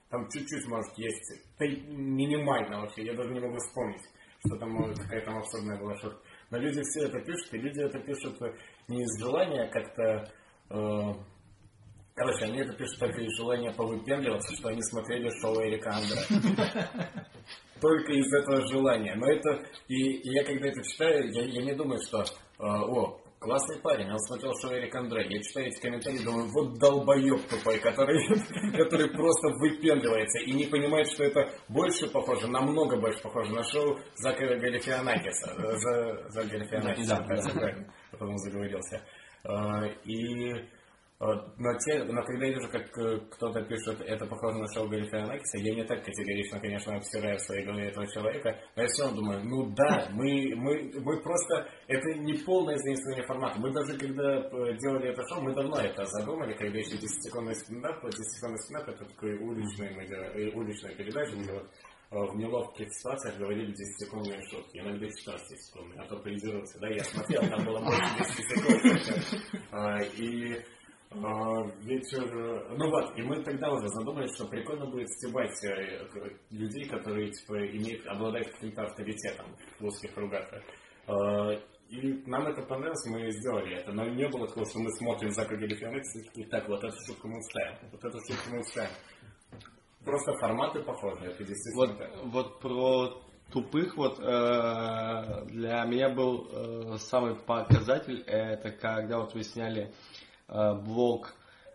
там чуть-чуть, может, есть, минимально вообще, я даже не могу вспомнить, что там может, какая-то абсурдная была шутка. Но люди все это пишут, и люди это пишут не из желания как-то... Э, короче, они это пишут только из желания повыпендриваться, что они смотрели шоу Эрика Андре. Только из этого желания. Но это... И, и я когда это читаю, я, я не думаю, что... Э, о, классный парень, он смотрел шоу Эрик Андре. Я читаю эти комментарии, думаю, вот долбоеб тупой, который, который просто выпендривается и не понимает, что это больше похоже, намного больше похоже на шоу Зака Галифианакиса. За, за Галифианакиса, да, да, правильно, потом заговорился. И... Но, те, но когда я вижу, как кто-то пишет, это похоже на шоу Галифианакиса, я не так категорично, конечно, обсираю в своей голове этого человека, но я все равно думаю, ну да, мы, мы, мы просто, это не полное заимствование формата. Мы даже когда делали это шоу, мы давно это задумали, когда еще десятисекундный стендап, десятисекундный стендап, это такой уличный, мы делали, уличная передача, где вот в неловких ситуациях говорили десятисекундные шутки, иногда четырнадцать секунд, а то придерживался, да, я смотрел, там было больше десяти секунд, и... вечер, ну вот, и мы тогда уже задумались, что прикольно будет стебать людей, которые типа имеют, обладают каким-то авторитетом в узких кругах. И нам это понравилось, мы сделали это, но не было такого, что мы смотрим Зака Галифианакиса и такие, так, вот эту шутку мы вставим, вот эту шутку мы вставим. Просто форматы похожи, это действительно. Вот, вот про тупых, вот э, для меня был э, самый показатель, это когда вот вы сняли блог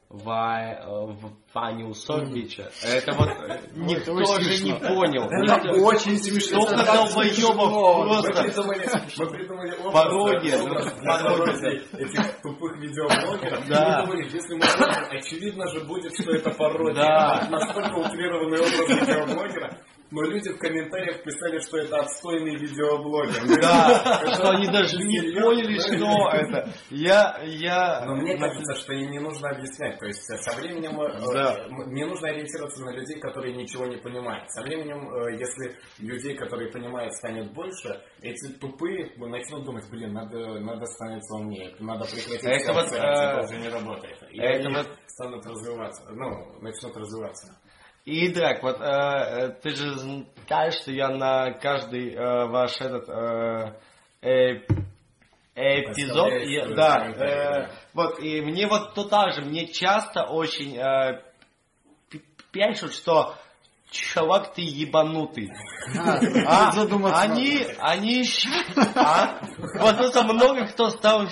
Вани Усовича. Это вот никто же не понял. Это очень смешно. Только долбоебов просто. Мы придумали пародия. Пародия этих тупых видеоблогеров. Да. Мы думали, если мы смотрим, очевидно же будет, что это пародия. Да. Настолько утрированный образ видеоблогера. Но люди в комментариях писали, что это отстойный видеоблогер. Да, что они даже не поняли, что это. Я, я... Но мне кажется, что им не нужно объяснять. То есть со временем да. не нужно ориентироваться на людей, которые ничего не понимают. Со временем, если людей, которые понимают, станет больше, эти тупые начнут думать, блин, надо, надо становиться умнее, надо прекратить это, вот, это уже не работает. И это они вот... станут развиваться, ну, начнут развиваться. И, Драк, вот э, ты же знаешь, что я на каждый э, ваш этот э, э, эпизод, я, да, э, вот, и мне вот то так же, мне часто очень э, пишут, что чувак, ты ебанутый. А, а они, они, а, вот это много кто стал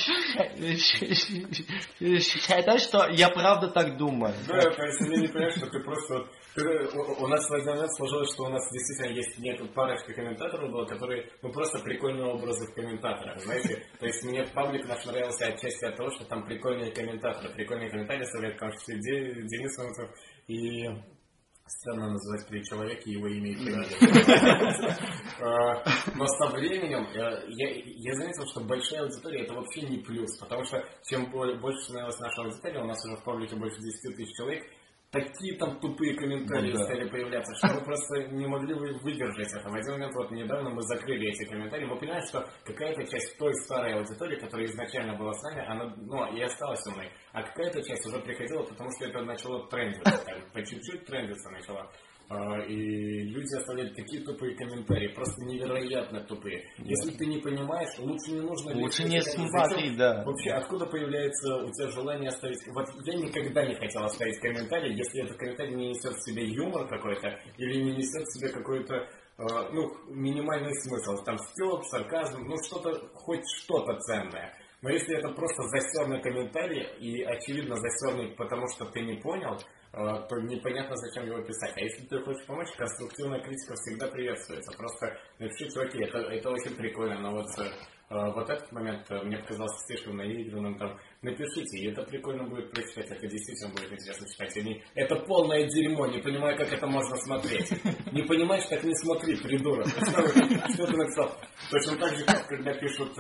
считать, что я правда так думаю. Да, то есть мне не понятно, что ты просто... Ты, у, у нас в один момент сложилось, что у нас действительно есть некая парочка комментаторов было, которые, ну, просто прикольные образы в комментаторах, знаете. То есть мне в паблик наш нравился отчасти от того, что там прикольные комментаторы. Прикольные комментарии оставляют, потому что Денис Иванцов и... Странно называть три человека и его имя и фамилия. Но со временем я заметил, что большая аудитория это вообще не плюс, потому что чем больше становилась наша аудитория, у нас уже в паблике больше десять тысяч человек, такие там тупые комментарии да. стали появляться, что мы просто не могли бы выдержать это. В один момент, вот недавно мы закрыли эти комментарии, мы понимаем, что какая-то часть той старой аудитории, которая изначально была с нами, она, ну, и осталась со мной, а какая-то часть уже приходила, потому что это начало трендиться, по чуть-чуть трендиться начало. И люди оставляли такие тупые комментарии, просто невероятно тупые. Если ты не понимаешь, лучше не нужно... Лучше не смотри, да. Вообще, откуда появляется у тебя желание оставить... Вот я никогда не хотел оставить комментарий, если этот комментарий не несет в себе юмор какой-то, или не несет в себе какой-то, ну, минимальный смысл. Там стёб, сарказм, ну, что-то, хоть что-то ценное. Но если это просто засерный комментарий, и очевидно засерный, потому что ты не понял, то непонятно, зачем его писать. А если ты хочешь помочь, конструктивная критика всегда приветствуется. Просто напишите, окей, это, это очень прикольно, но вот, вот этот момент мне показался слишком наигранным. Там, напишите, и это прикольно будет прочитать, это действительно будет интересно читать. Они, это полное дерьмо, не понимаю, как это можно смотреть. Не понимаешь, так не смотри, придурок. Что ты написал? Точно так же, как когда пишут...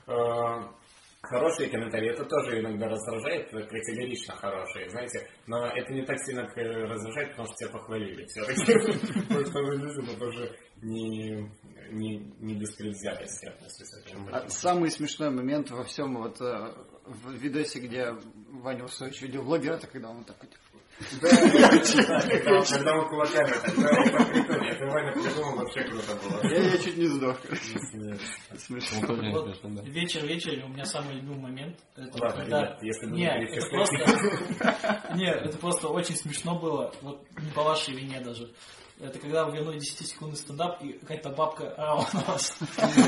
Хорошие комментарии, это тоже иногда раздражает, категорично хорошие, знаете, но это не так сильно раздражает, потому что тебя похвалили все-таки. Потому что люди тоже не, не, не без предвзятости относятся к этому. Самый смешной момент во всем вот в видосе, где Ваня Усович видеоблогер, это когда он так Да, когда мы кулаками, это прикольно. Это Ваня придумал, вообще круто было. Я чуть не сдох. Вечер вечер, у меня самый любимый момент. Ладно, ребят, если бы Нет, это просто... Нет, это просто очень смешно было. Вот не по вашей вине даже. Это когда вы вернули десятисекундный стендап, и какая-то бабка орала на вас.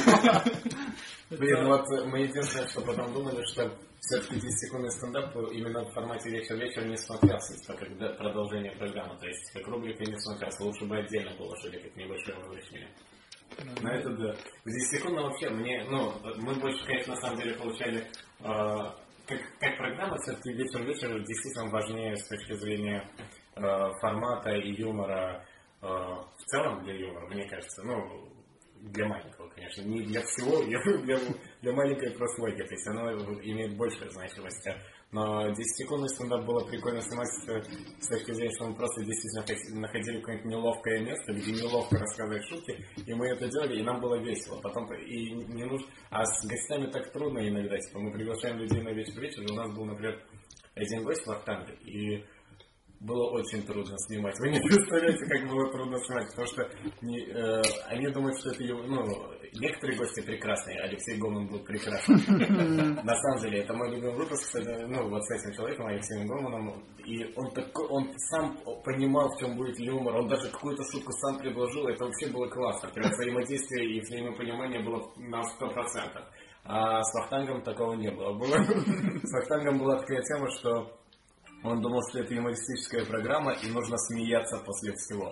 Блин, вот мы единственное, что потом думали, что все-таки десятисекундный стендап именно в формате вечер-вечер не смотрелся, как продолжение программы. То есть, как рубрика не смотрелся. Лучше бы отдельно положили, как небольшое увлечение. На это да. В десятисекундном вообще мне, ну, мы больше, конечно, на самом деле получали, э, как, как программа, все-таки вечер-вечер действительно важнее с точки зрения э, формата и юмора. В целом для юмора, мне кажется, ну, для маленького, конечно, не для всего, для, для маленькой прослойки, то есть оно имеет большую значимость. Но десятисекундный стендап было прикольно снимать с точки зрения, что мы просто действительно находили какое-нибудь неловкое место, где неловко рассказывать шутки, и мы это делали, и нам было весело. Потом и не нужно, а с гостями так трудно иногда, типа мы приглашаем людей на вечер-вечер, и у нас был, например, один гость в Вахтанге, и было очень трудно снимать. Вы не представляете, как было трудно снимать, потому что не, э, они думают, что это его... Ну, некоторые гости прекрасные, Алексей Гоман был прекрасный. На самом деле, это мой любимый выпуск, ну, вот с этим человеком, Алексеем Гоманом, и он такой, он сам понимал, в чем будет юмор, он даже какую-то шутку сам предложил, это вообще было классно. Прям взаимодействие и взаимопонимание было на сто процентов. А с Вахтангом такого не было. было. С Вахтангом была такая тема, что он думал, что это юмористическая программа, и нужно смеяться после всего.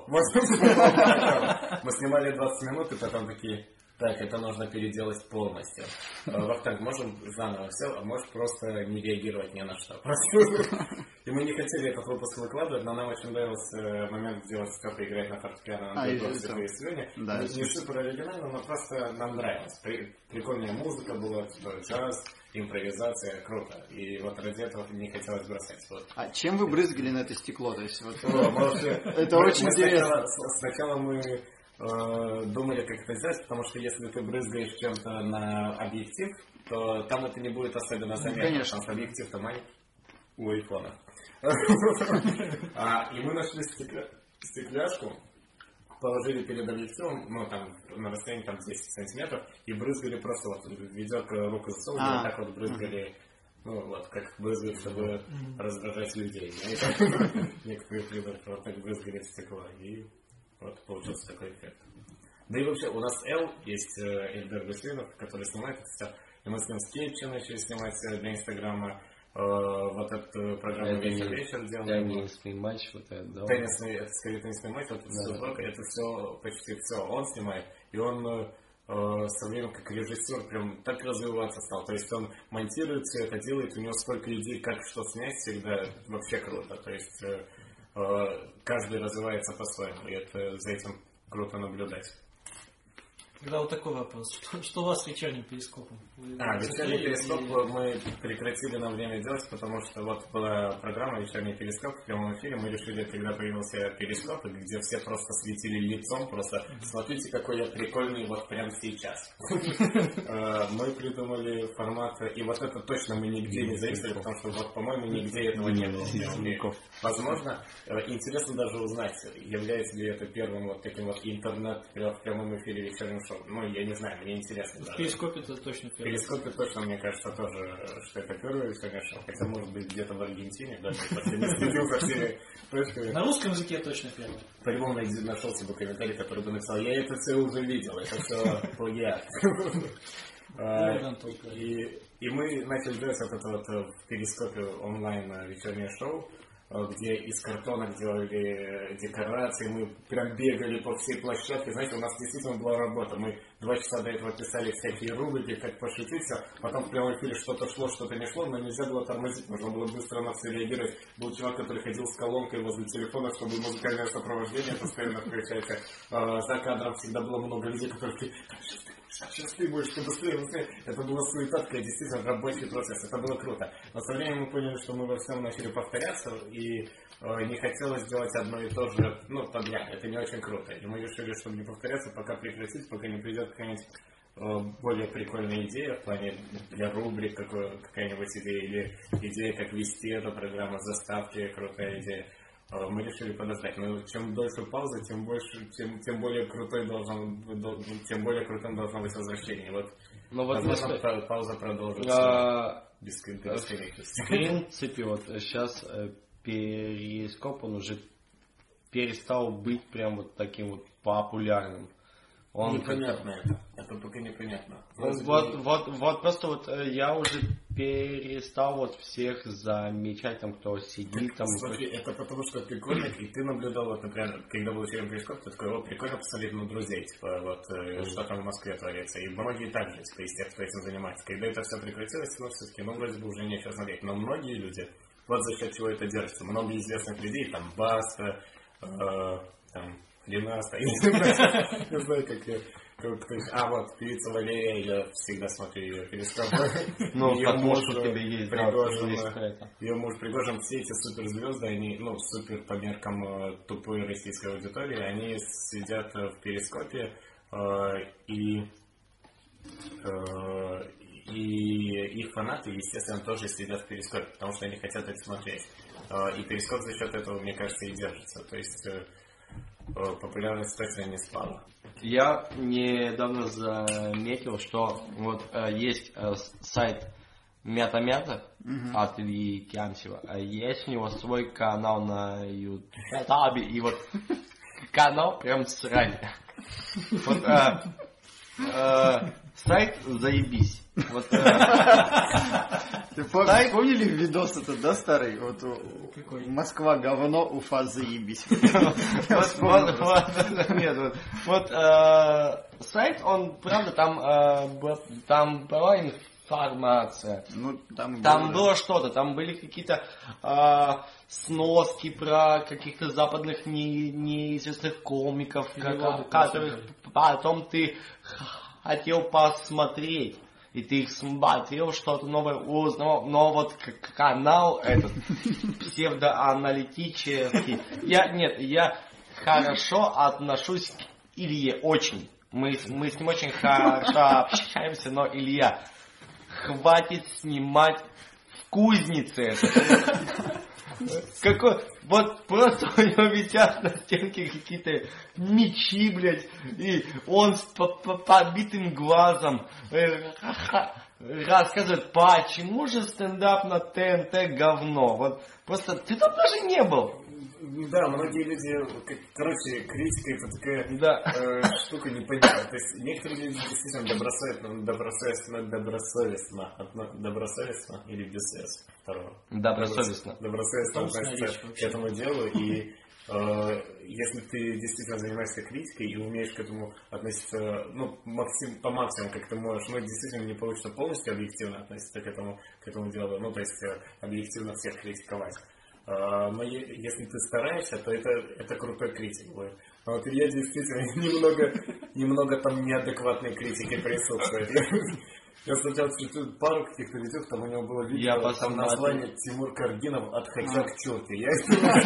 Мы снимали двадцать минут, и потом такие, так, это нужно переделать полностью. Вахтанг, можем заново все, а можешь просто не реагировать ни на что. И мы не хотели этот выпуск выкладывать, но нам очень нравился момент, где вот Степа играет на фортепиано на Дубровской слюне. Не супер оригинально, но просто нам нравилось. Прикольная музыка была, джаз, импровизация, круто. И вот ради этого не хотелось бросать. Вот. А чем вы брызгали на это стекло? То есть, вот, О, вообще, это мы, очень мы интересно. Сначала, сначала мы э, думали, как это сделать, потому что если ты брызгаешь чем-то на объектив, то там это не будет особенно заметно. Конечно. Потому что объектив-то маленький у айфона. И мы нашли стекляшку, положили перед объективом, ну, там, на расстоянии там десять сантиметров, и брызгали просто, вот, ведерко руку засовывали, а. вот так вот брызгали, ну, вот, как брызгают, чтобы раздражать людей. Некоторые люди вот так брызгали стекло, и вот получился такой эффект. Да и вообще, у нас Эл, есть Эльдар Гусейнов, который снимает это все, и мы с ним скетчи начали снимать для Инстаграма. Вот эту программу «Вечер-вечер» делаем. Теннисный матч, вот это, да? Теннисный, это скорее теннисный матч, вот да. Это все, почти все он снимает. И он э, со временем как режиссер прям так развиваться стал. То есть он монтирует все это, делает, у него столько идей, как что снять, всегда вообще круто. То есть э, э, каждый развивается по-своему, и это за этим круто наблюдать. Тогда вот такой вопрос. Что, что у вас с вечерним перископом? Вы а, вечерний перископ или... мы прекратили на время делать, потому что вот была программа «Вечерний перископ» в прямом эфире. Мы решили, когда появился перископ, где все просто светили лицом, просто смотрите, какой я прикольный вот прямо сейчас. Мы придумали формат, и вот это точно мы нигде не зависели, потому что вот, по-моему, нигде этого не было. Возможно, интересно даже узнать, является ли это первым вот таким вот интернет в прямом эфире вечерним шоу. Ну, я не знаю, мне интересно. В перископе это точно первый. В перископе точно, мне кажется, тоже, что это первый вечерний шоу. Хотя, может быть, где-то в Аргентине, даже если не следил за всеми точками. На русском языке точно первый. По-любому нашелся бы комментарий, который бы написал, я это все уже видел, это все плагиат. И мы начали делать вот это вот в перископе онлайн вечернее шоу, где из картонок делали декорации, мы прям бегали по всей площадке. Знаете, у нас действительно была работа. Мы два часа до этого писали всякие рубрики, как пошутить все. Потом в прямом эфире что-то шло, что-то не шло, но нельзя было тормозить. Нужно было быстро на все реагировать. Был чувак, который ходил с колонкой возле телефона, чтобы музыкальное сопровождение постоянно включать. За кадром всегда было много людей, которые такие, сейчас ты будешь, ты быстрее, быстрее. Это была суета, такая действительно рабочий процесс. Это было круто. Но со временем мы поняли, что мы во всем начали повторяться, и э, не хотелось делать одно и то же, ну, подряд. Это не очень круто. И мы решили, чтобы не повторяться, пока прекратить, пока не придет какая-нибудь э, более прикольная идея в плане для рубрик какой, какая-нибудь идея, или идея, как вести эту программу, заставки, крутая идея. Мы решили подождать. Но чем дольше пауза, тем больше, тем, тем более крутой должен, тем более крутым должно быть возвращение. Вот, ну, вот возможно, если... пауза продолжится а... без бесконечности. В принципе, вот сейчас перископ, он уже перестал быть прям вот таким вот популярным. Он непонятно это. Это пока непонятно. Вот, вот, вот, вот просто вот я уже перестал вот всех замечать, там, кто сидит там. Смотри, это потому что прикольно, и ты наблюдал, вот, например, когда был через перископ, ты такой, о, прикольно посмотреть на друзей, типа, вот, mm-hmm. что там в Москве творится. И многие также, типа, естественно, этим занимаются. Когда это все прекратилось, ну, все-таки, ну, вроде бы уже нечего смотреть. Но многие люди, вот за счет чего это держится, много известных людей, там, Баста, э, там, Ренаста, не знаю, как я... А, вот, певица Валерия, я всегда смотрю ее перископ. Ну, ее муж Пригожин, ее муж Пригожин, все эти суперзвезды, они, ну, супер по меркам тупой российской аудитории, они сидят в перископе, и, и их фанаты, естественно, тоже сидят в перископе, потому что они хотят это смотреть. И перископ за счет этого, мне кажется, и держится. То есть популярность точно не спала. Я недавно заметил, что вот э, есть э, сайт Мята-Мята uh-huh. от Ильи Кямсева, а есть у него свой канал на Ютубе, и вот канал прям срань. Вот э, э, сайт заебись. Вот, ты помнишь, помнили видос этот, да, старый? Вот Москва говно, Уфа заебись. Нет, вот сайт, он, правда, там была информация. Там было что-то, там были какие-то сноски про каких-то западных неизвестных комиков, которых потом ты хотел посмотреть. И ты их смотрел, что-то новое узнал, но вот канал этот псевдоаналитический. Я, нет, я хорошо отношусь к Илье, очень. Мы, мы с ним очень хорошо общаемся, но Илья, хватит снимать в кузнице это. Какой, вот просто у него висят на стенке какие-то мечи, блядь, и он с подбитым глазом рассказывает, почему же стендап на ТНТ говно. Вот просто ты там даже не был. Да, многие люди, короче, критика это такая да. э, штука непонятная. То есть некоторые люди действительно добросовестно, добросовестно, добросовестно, добросовестно или без с второго. Добросовестно. Добросовестно относятся к этому делу, и э, если ты действительно занимаешься критикой и умеешь к этому относиться, ну, максим, по максимуму, как ты можешь, ну, действительно не получится полностью объективно относиться к этому, к этому делу, ну, то есть объективно всех критиковать. Но если ты стараешься, то это, это крутой критик будет. А вот Илья действительно немного, немного там неадекватной критики присутствует. Я смотрел пару каких-то видео, там у него было видео, я там название Тимур Каргинов от Хача к чёрте. Я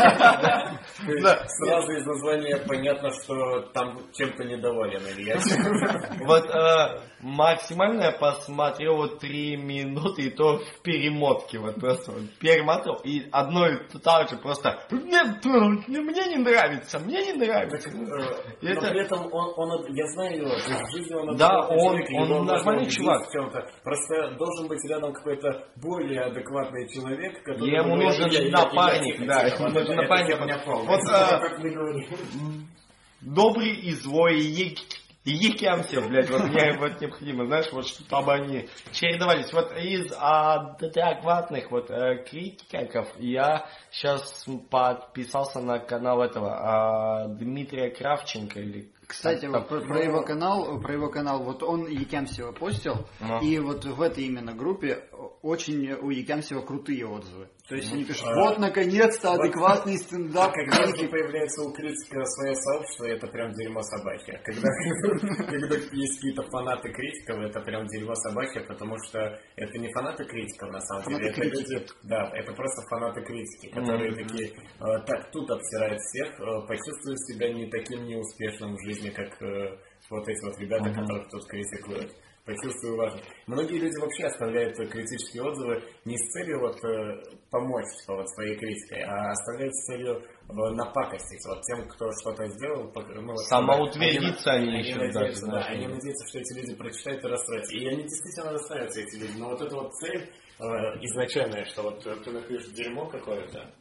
сразу из названия понятно, что там чем-то недоволен Илья. Вот максимально я посмотрел вот три минуты, и то в перемотке. Вот просто перемотал, и одно и то же просто нет, мне не нравится, мне не нравится. Но при этом он, я знаю его, в жизни он да, он нормальный чувак. Просто должен быть рядом какой-то более адекватный человек, который... Ему нужен напарник, да, ему нужен напарник. Вот, как мы говорим. Добрый и злой Екямсев, блядь, вот мне вот необходимо, знаешь, вот чтобы они чередовались. Вот из адекватных вот критиков я сейчас подписался на канал этого Дмитрия Кравченко или... Кстати, вот про, про его канал, про его канал, вот он Екямсева постил, no. и вот в этой именно группе очень у Екямсева крутые отзывы. То есть они пишут, вот наконец-то адекватный стендап. Когда появляется у критика свое сообщество, это прям дерьмо собачье. Когда, когда есть какие-то фанаты критиков, это прям дерьмо собачье, потому что это не фанаты критиков на самом деле. Это люди, да, это просто фанаты критики, которые mm-hmm. такие, так, тут обсирают всех, почувствуют себя не таким неуспешным в жизни, как вот эти вот ребята, uh-huh. которых тут критикуют. Почувствую важность. Многие люди вообще оставляют критические отзывы не с целью вот, помочь вот, своей критикой, а оставляют с целью напакостить вот, тем, кто что-то сделал. Ну, самоутвердиться они, они еще надеются, даже. Да, они надеются, что эти люди прочитают и расстроятся. И они действительно расстраиваются, эти люди. Но вот эта вот цель э, изначальная, что вот ты напишешь дерьмо какое-то,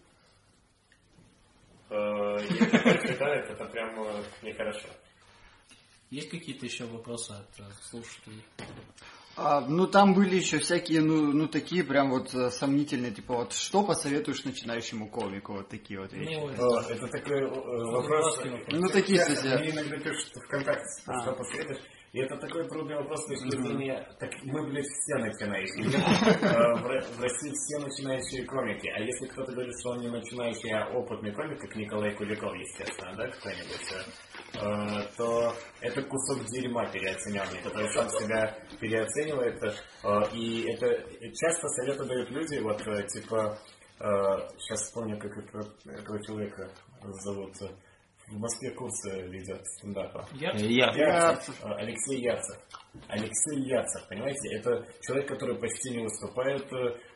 э, и кто читает, это прям нехорошо. Есть какие-то еще вопросы от слушателей? А, ну, там были еще всякие, ну, ну, такие прям вот сомнительные, типа, вот, что посоветуешь начинающему комику, вот такие вот вещи. Ну, О, это такой э, вопрос. Ну, такие, кстати. Мне иногда пишут ВКонтакте, а. что посоветуешь. И это такой трудный вопрос, то есть mm-hmm. так мы, блядь, все начинающие. В России все начинающие комики. А если кто-то говорит, что он не начинающий, а опытный комик, как Николай Куликов, естественно, да, кто-нибудь, то это кусок дерьма переоцененный, который сам себя переоценивает. И это часто советы дают люди, вот, типа, сейчас вспомню, как этого человека зовут. В Москве курсы ведет стендапа. Ярцев? Ярцев. Алексей Ярцев. Алексей Ярцев, понимаете, это человек, который почти не выступает,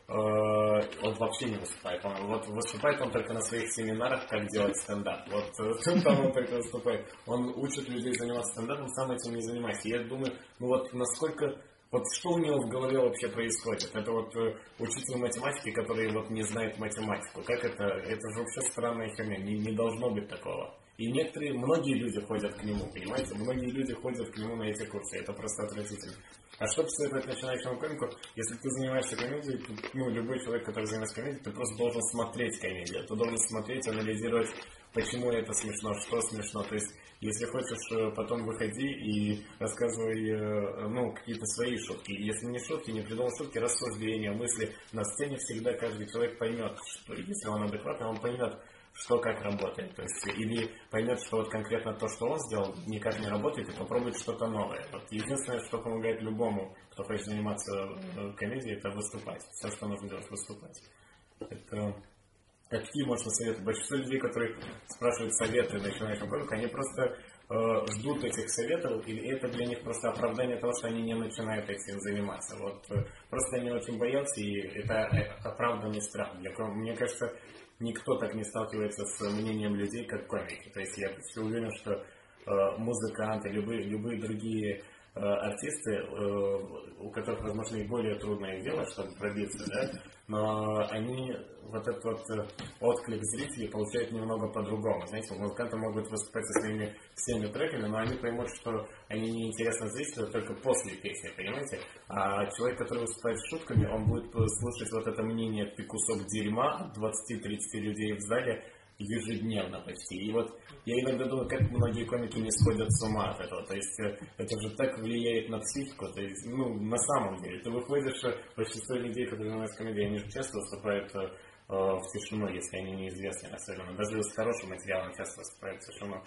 он вообще не выступает. Он, вот выступает он только на своих семинарах, как делать стендап. Вот там он только выступает. Он учит людей заниматься стендапом, сам этим не занимается. Я думаю, ну вот насколько... Вот что у него в голове вообще происходит? Это вот э, учитель математики, который вот не знает математику. Как это? Это же вообще странная херня. Не, не должно быть такого. И некоторые, многие люди ходят к нему, понимаете? Многие люди ходят к нему на эти курсы. Это просто отвратительно. А что посоветовать начинающему комику? Если ты занимаешься комедией, то, ну, любой человек, который занимается комедией, ты просто должен смотреть комедию. Ты должен смотреть, анализировать, почему это смешно, что смешно. То есть, если хочешь, потом выходи и рассказывай, ну, какие-то свои шутки. Если не шутки, не придумал шутки, рассуждения, мысли. На сцене всегда каждый человек поймет, что если он адекватный, он поймет, что как работает. То есть, или поймет, что вот конкретно то, что он сделал, никак не работает, и попробует что-то новое. Вот единственное, что помогает любому, кто хочет заниматься комедией, это выступать. Все, что нужно делать, выступать. Это... Какие можно советы? Большинство людей, которые спрашивают советы начинающим комикам, они просто э, ждут этих советов, и это для них просто оправдание того, что они не начинают этим заниматься. Вот, э, просто они очень боятся, и это оправданный страх. Для, мне кажется, никто так не сталкивается с мнением людей, как комики. То есть я почти уверен, что э, музыканты, любые, любые другие э, артисты, э, у которых, возможно, и более трудное дело, чтобы пробиться, да, но они вот этот вот отклик зрителей получают немного по-другому. Знаете, музыканты могут выступать со своими всеми треками, но они поймут, что они неинтересны зрителю только после песни, понимаете? А человек, который выступает с шутками, он будет слушать вот это мнение «ты кусок дерьма» от двадцати-тридцати людей в зале ежедневно почти. И вот я иногда думаю, как многие комики не сходят с ума от этого. То есть это же так влияет на психику. То есть, ну, на самом деле. Ты выходишь, большинство людей, которые занимаются комедией, они же часто выступают э, в тишину, если они неизвестны особенно. Даже с хорошим материалом часто выступают в тишину.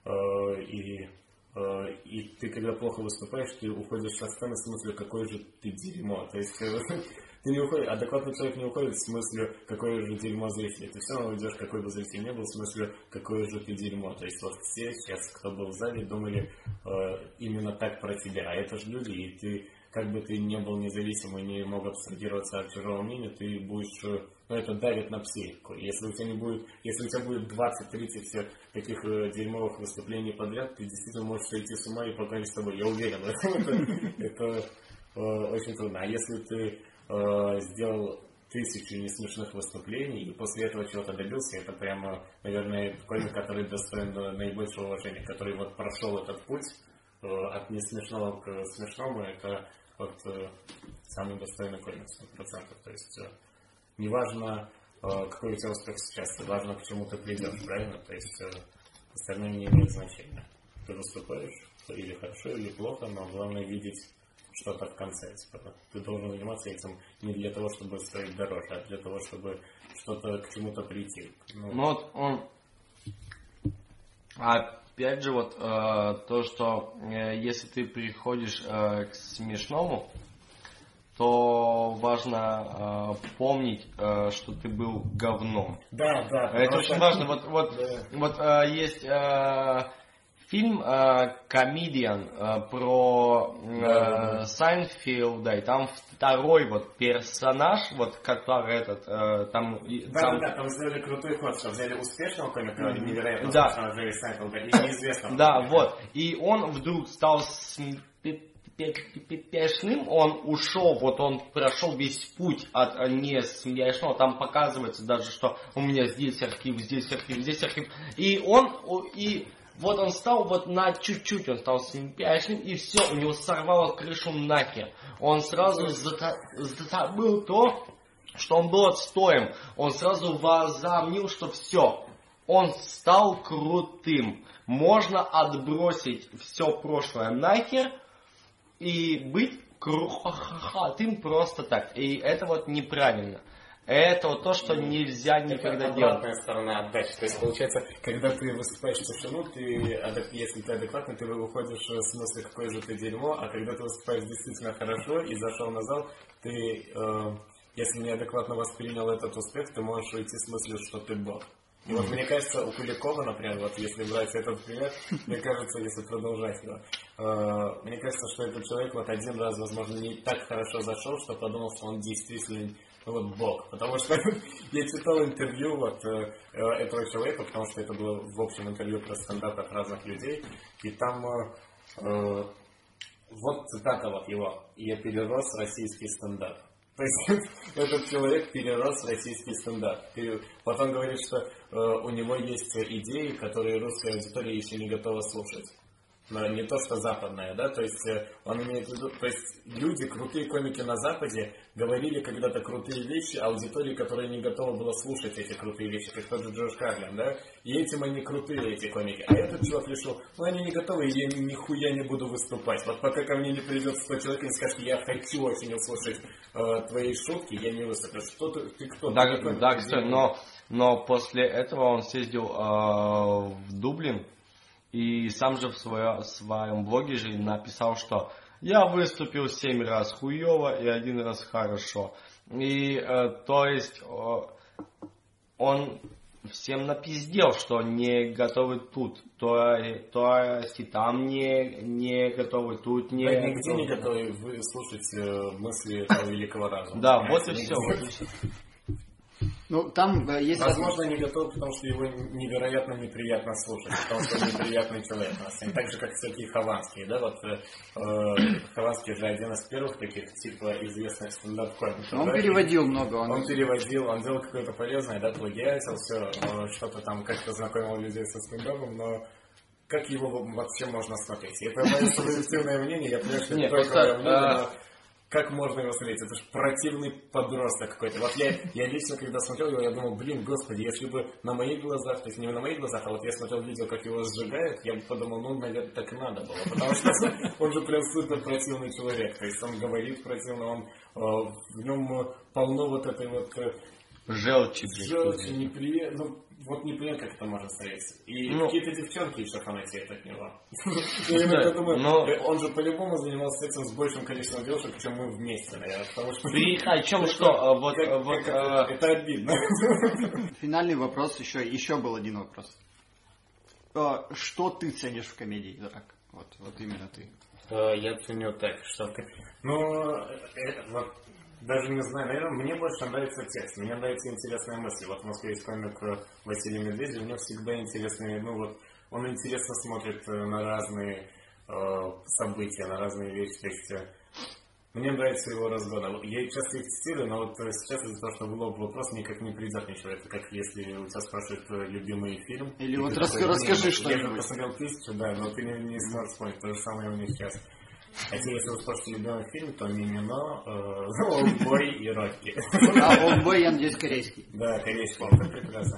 Э, и, э, и ты, когда плохо выступаешь, ты уходишь со сцены с мыслью, какое же ты дерьмо. То есть ты не уходишь, адекватный человек не уходит с мыслью, какое же дерьмо зритель. Ты все равно уйдешь, какой бы зритель не был, с мыслью, какое же ты дерьмо. То есть вот все сейчас, кто был в зале, думали э, именно так про тебя. А это же люди, и ты, как бы ты не был независимый, не мог абстрагироваться от чужого мнения, ты будешь, ну, это давит на психику. Если у тебя не будет, если у тебя будет двадцать-тридцать таких э, дерьмовых выступлений подряд, ты действительно можешь сойти с ума и покончить с тобой. Я уверен, это очень трудно. А если ты сделал тысячу несмешных выступлений и после этого чего-то добился, это прямо, наверное, комик, который достоин наибольшего уважения, который вот прошел этот путь от несмешного к смешному, это вот самый достойный комик сто процентов. То есть неважно, какой у тебя успех сейчас, важно, к чему ты придешь, правильно? То есть остальное не имеет значения. Ты выступаешь или хорошо, или плохо, но главное видеть что-то в конце. Ты должен заниматься этим не для того, чтобы стоить дороже, а для того, чтобы что-то к чему-то прийти. Ну, ну вот он... Опять же, вот э, то, что э, если ты приходишь э, к смешному, то важно э, помнить, э, что ты был говном. Да, да. Это очень важно. Вот, вот, да. вот э, есть... Э, фильм «Комедиан» про э, Сайнфилда, и там второй вот персонаж, вот который этот, э, там... Да, там... да, да, там сделали крутой ход, что взяли успешного комика, mm-hmm. невероятно да. успешного Джерри Сайнфилда, и неизвестного. Да, вот, и он вдруг стал смешным, он ушел, вот он прошел весь путь от не смешного, там показывается даже, что у меня здесь архив, здесь архив, здесь архив, и он, и вот он стал вот на чуть-чуть, он стал смешным, и все, у него сорвало крышу нахер, он сразу забыл то, что он был отстоем, он сразу возомнил, что все, он стал крутым, можно отбросить все прошлое нахер, и быть крутым просто так. И это вот неправильно. Это вот то, что нельзя никогда это делать. Обратная сторона отдачи. То есть, получается, когда ты выступаешь тишину, ты, если ты адекватный, ты выходишь с мысли, какое же ты дерьмо, а когда ты выступаешь действительно хорошо и зашел на зал, ты, э, если неадекватно воспринял этот успех, ты можешь уйти с мыслью, что ты бог. И вот мне кажется, у Куликова, например, вот если брать этот пример, мне кажется, если продолжать его, э, мне кажется, что этот человек вот один раз, возможно, не так хорошо зашел, что подумал, что он действительно ну, вот бог. Потому что я читал интервью вот э, этого человека, потому что это было в общем интервью про стендап от разных людей, и там э, э, вот цитата вот его: «Я перерос российский стендап». То есть этот человек перерос российский стендап. И вот он говорит, что э, у него есть идеи, которые русская аудитория еще не готова слушать. Но не то, что западная, да, то есть э, он имеет в виду, то есть люди, крутые комики на Западе, говорили когда-то крутые вещи аудитории, которая не готова была слушать эти крутые вещи, как тот же Джордж Карлин, да, и этим они крутые, эти комики. А этот чувак решил, ну они не готовы, и я нихуя не буду выступать. Вот пока ко мне не придет сто человек и не скажет, я хочу очень услышать э, твои шутки, я не выступлю. Что ты, ты кто? Да, ты да, да, кстати, но, но после этого он съездил э, в Дублин, и сам же в своем, в своем блоге же написал, что я выступил семь раз хуево и один раз хорошо. И э, то есть э, он всем напиздел, что не готовы тут. То, то есть и там не, не готовы, тут не... Да, нигде не готовы вы слушать э, мысли этого великого разума. Да, вот и все, вот и все. Ну, там э, есть... Возможно, не готов, потому что его невероятно неприятно слушать, потому что он неприятный человек на сцене. Так же, как всякие Хованские, да, вот э, Хованский же один из первых таких, типа, известных стендап-комиков. Он да? переводил много. Он... он переводил, он делал какое-то полезное, да, плагиатил, все, что-то там как-то знакомил людей со стендапом, но как его вообще можно смотреть? Это мое субъективное мнение, я понимаю, что это только мое мнение, но... Как можно его смотреть? Это же противный подросток какой-то. Вот я, я лично, когда смотрел его, я думал, блин, господи, если бы на моих глазах, то есть не на моих глазах, а вот я смотрел видео, как его сжигают, я бы подумал, ну, наверное, так и надо было. Потому что он же прям супер противный человек. То есть он говорит противно, он, в нем полно вот этой вот... Желчи. Желчи, неприятно. Ну, вот непонятно, как это можно встретиться. И ну, какие-то девчонки еще фанатеют от него. Я думаю, он же по-любому занимался сексом с большим количеством девушек, чем мы вместе, наверное. Ты о чем что? Вот, это обидно. Финальный вопрос, еще, еще был один вопрос. Что ты ценишь в комедии, Драк? Вот, вот именно ты. Я ценю так, что... Ну, вот... Даже не знаю, наверное, мне больше нравится текст, мне нравятся интересные мысли. Вот в Москве есть комик Василий Медведев, у него всегда интересные, ну вот, он интересно смотрит на разные э, события, на разные вещи. То есть, э, мне нравится его разгон. Я часто их цитирую, но вот сейчас из-за того, что в лоб вопрос никак не придет ничего. Это как если у тебя спрашивают любимый фильм. Или вот рас- такой, расскажи что-нибудь. Я же посмотрел тысячу, да, но ты не, не сможешь вспомнить. То же самое у них сейчас. А если вы спросите любимый фильм, то Мимино, Олдбой и Рокки. А, Олдбой, я надеюсь, корейский. Да, корейский, это прекрасно.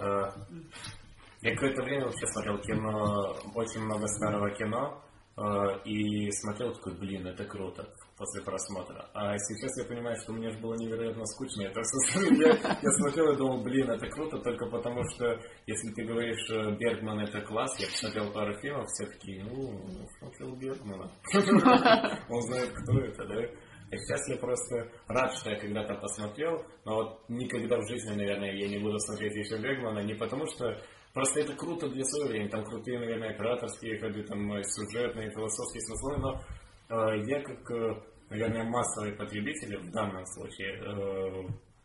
Я какое-то время вообще смотрел кино, очень много старого кино, и смотрел такой, блин, это круто, после просмотра. А сейчас я понимаю, что мне же было невероятно скучно. Это я, я смотрел и думал, блин, это круто, только потому что, если ты говоришь, Бергман это класс, я посмотрел пару фильмов, все такие, ну, смотрел Бергмана. Он знает, кто это, да? А сейчас я просто рад, что я когда-то посмотрел, но вот никогда в жизни, наверное, я не буду смотреть еще Бергмана, не потому что Просто это круто для своего времени, там крутые, наверное, операторские ходы, там сюжетные, философские смыслы, но э, я как, э, наверное, массовый потребитель в данном случае э,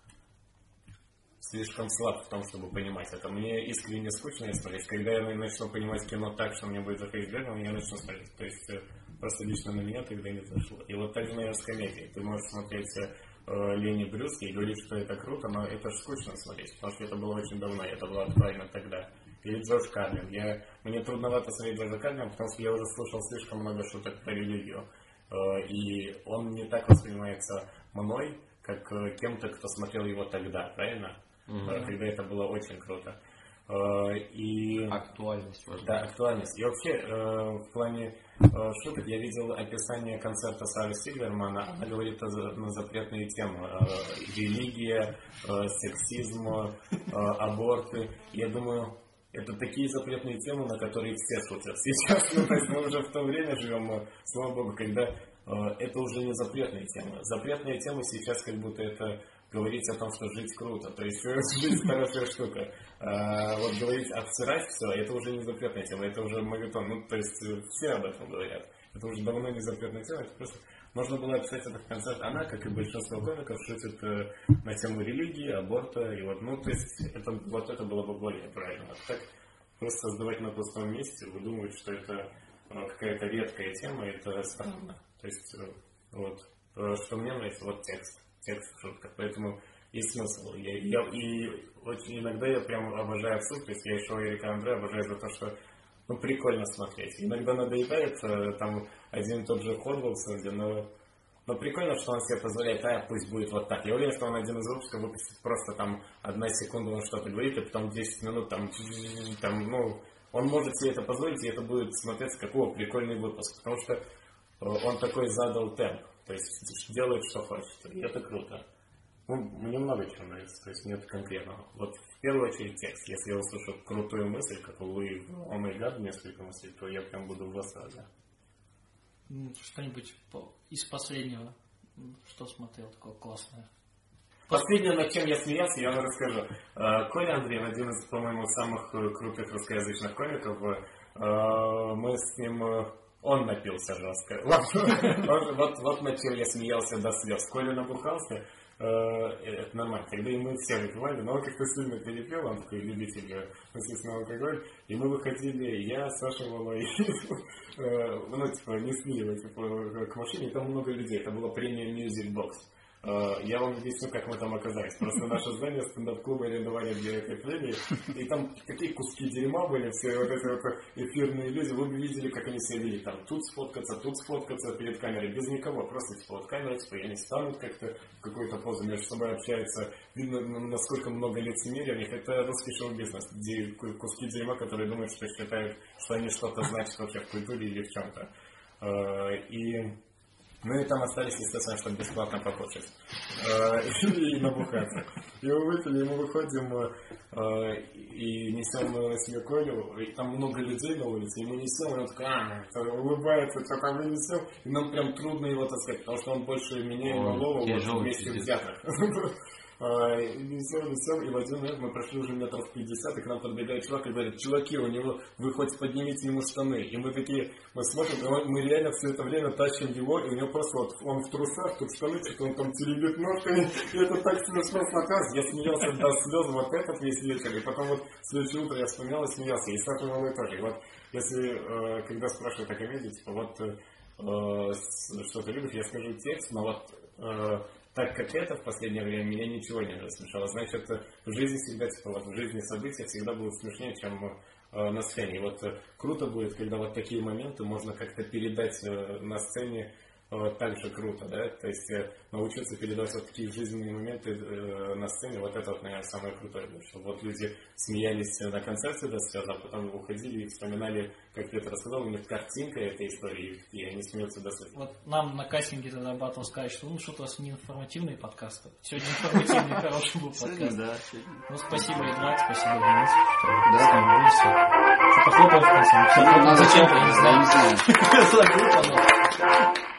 слишком слаб в том, чтобы понимать это. Мне искренне скучно смотреть. Когда я начну понимать кино так, что мне будет заходить бегом, я начну смотреть. То есть э, просто лично на меня тогда не зашло. И вот так же, наверное, с комедией. Ты можешь смотреть э, Лени Брюс и говорить, что это круто, но это же скучно смотреть, потому что это было очень давно, и это было актуально тогда. Или Джордж Карлин. Я, мне трудновато смотреть Джорджа Карлина, потому что я уже слышал слишком много шуток про религию. И он не так воспринимается мной, как кем-то, кто смотрел его тогда, правильно? Mm-hmm. Когда это было очень круто. И... Актуальность, возможно. Да, актуальность. И вообще, в плане шуток я видел описание концерта Сары Сильвермана. Она говорит на запретные темы. Религия, сексизм, аборты. Я думаю, это такие запретные темы, на которые все шутят сейчас. Ну, то есть мы уже в то время живем, слава богу, когда это уже не запретные темы. Запретные темы сейчас как будто это... говорить о том, что жить круто, то есть жизнь хорошая штука. А вот говорить обсирать все, это уже не запретная тема, это уже мавитон. Ну, то есть все об этом говорят. Это уже давно не запретная тема, это просто можно было описать это в концерт. Она, как и большинство комиков, шутит на тему религии, аборта, и вот, ну, то есть это, вот это было бы более правильно. А так просто создавать на пустом месте, выдумывать, что это какая-то редкая тема, это странно. То есть, вот, что мне нравится, вот текст. текст в шутках, поэтому есть смысл. Я, я, и очень иногда я прям обожаю абсурд, то есть я шоу Эрика Андре обожаю за то, что ну, прикольно смотреть. Иногда надоедает там один и тот же ход в абсурде, но, но прикольно, что он себе позволяет, а пусть будет вот так. Я уверен, что он один из выпусков выпустит просто там одна секунда он что-то говорит, и потом десять минут там, там ну, он может себе это позволить, и это будет смотреться как о, прикольный выпуск, потому что он такой задал темп. То есть делает, что хочет. И это круто. Ну, мне много чего нравится, то есть нет конкретного. Вот в первую очередь текст. Если я услышу крутую мысль, как у Луи в «О май гад» несколько мыслей, то я прям буду в восторге. Что-нибудь из последнего, что смотрел такое классное? Последнее, над чем я смеялся, я вам расскажу. Коля Андреев, один из, по-моему, самых крутых русскоязычных комиков, мы с ним... Он напился жестко. Вот, вот, вот над чем я смеялся до слез. Коля набухался, э, это нормально. Тогда и мы все выпивали, но он как-то сильно перепел, он такой любитель, естественно, алкоголь. И мы выходили, я, Саша Волой, э, ну, типа, несли его типа, к машине, и там много людей. Это была премия Music Box. Я вам объясню, как мы там оказались. Просто наше здание стендап-клуба арендовали для этой премии. И там такие куски дерьма были, все вот эти вот эфирные люди. Вы бы видели, как они себя вели. Там тут сфоткаться, тут сфоткаться перед камерой. Без никого. Просто типа вот камера, типа, и они станут как-то в какую-то позу, между собой общаются. Видно, насколько много лицемерия у них. Это русский шоу-бизнес, где куски дерьма, которые думают, что считают, что они что-то значат вообще в культуре или в чем-то. И... Ну и там остались, естественно, чтобы бесплатно покушать. И набухаться. И мы выпили, и мы выходим и несем себе Колю. И там много людей на улице, и мы несем, и он такой, а, улыбается, что там мы несем. И нам прям трудно его таскать, потому что он больше меня и малого вместе взятых. Несем, несем, и в один момент мы прошли уже метров пятьдесят, и к нам подбегает чувак и говорит, чуваки, у него, вы хоть поднимите ему штаны. И мы такие, мы смотрим, и он, мы реально все это время тащим его, и у него просто вот, он в трусах, тут штаны, что-то он там теребит ножками, и это так смешно смотрелось. Я смеялся до слез вот этот весь вечер, и потом вот в следующее утро я вспоминал и смеялся, и Саша Малой тоже. И вот, если, э, когда спрашивают о комедии, типа, вот, э, что ты любишь, я скажу текст, но вот, э, так как это в последнее время меня ничего не рассмешало. Значит, в жизни всегда, типа, вот в жизни события всегда будут смешнее, чем э, на сцене. И вот э, круто будет, когда вот такие моменты можно как-то передать э, на сцене э, так же круто, да? То есть э, научиться передавать вот такие жизненные моменты э, на сцене, вот это вот, наверное, самое крутое будет. Чтобы вот люди смеялись на концерте до слез, а потом уходили и вспоминали, как ты это рассказал, у них картинка этой истории, и они смеются до слез. Вот нам на кастинге тогда Батл сказать, что ну что-то у вас не информативный подкаст. Сегодня информативный, хороший был подкаст. Да, ну спасибо, Эдрак, спасибо, Денис. Да, что-то хлопал в конце. Зачем-то, не знаю. Забыл,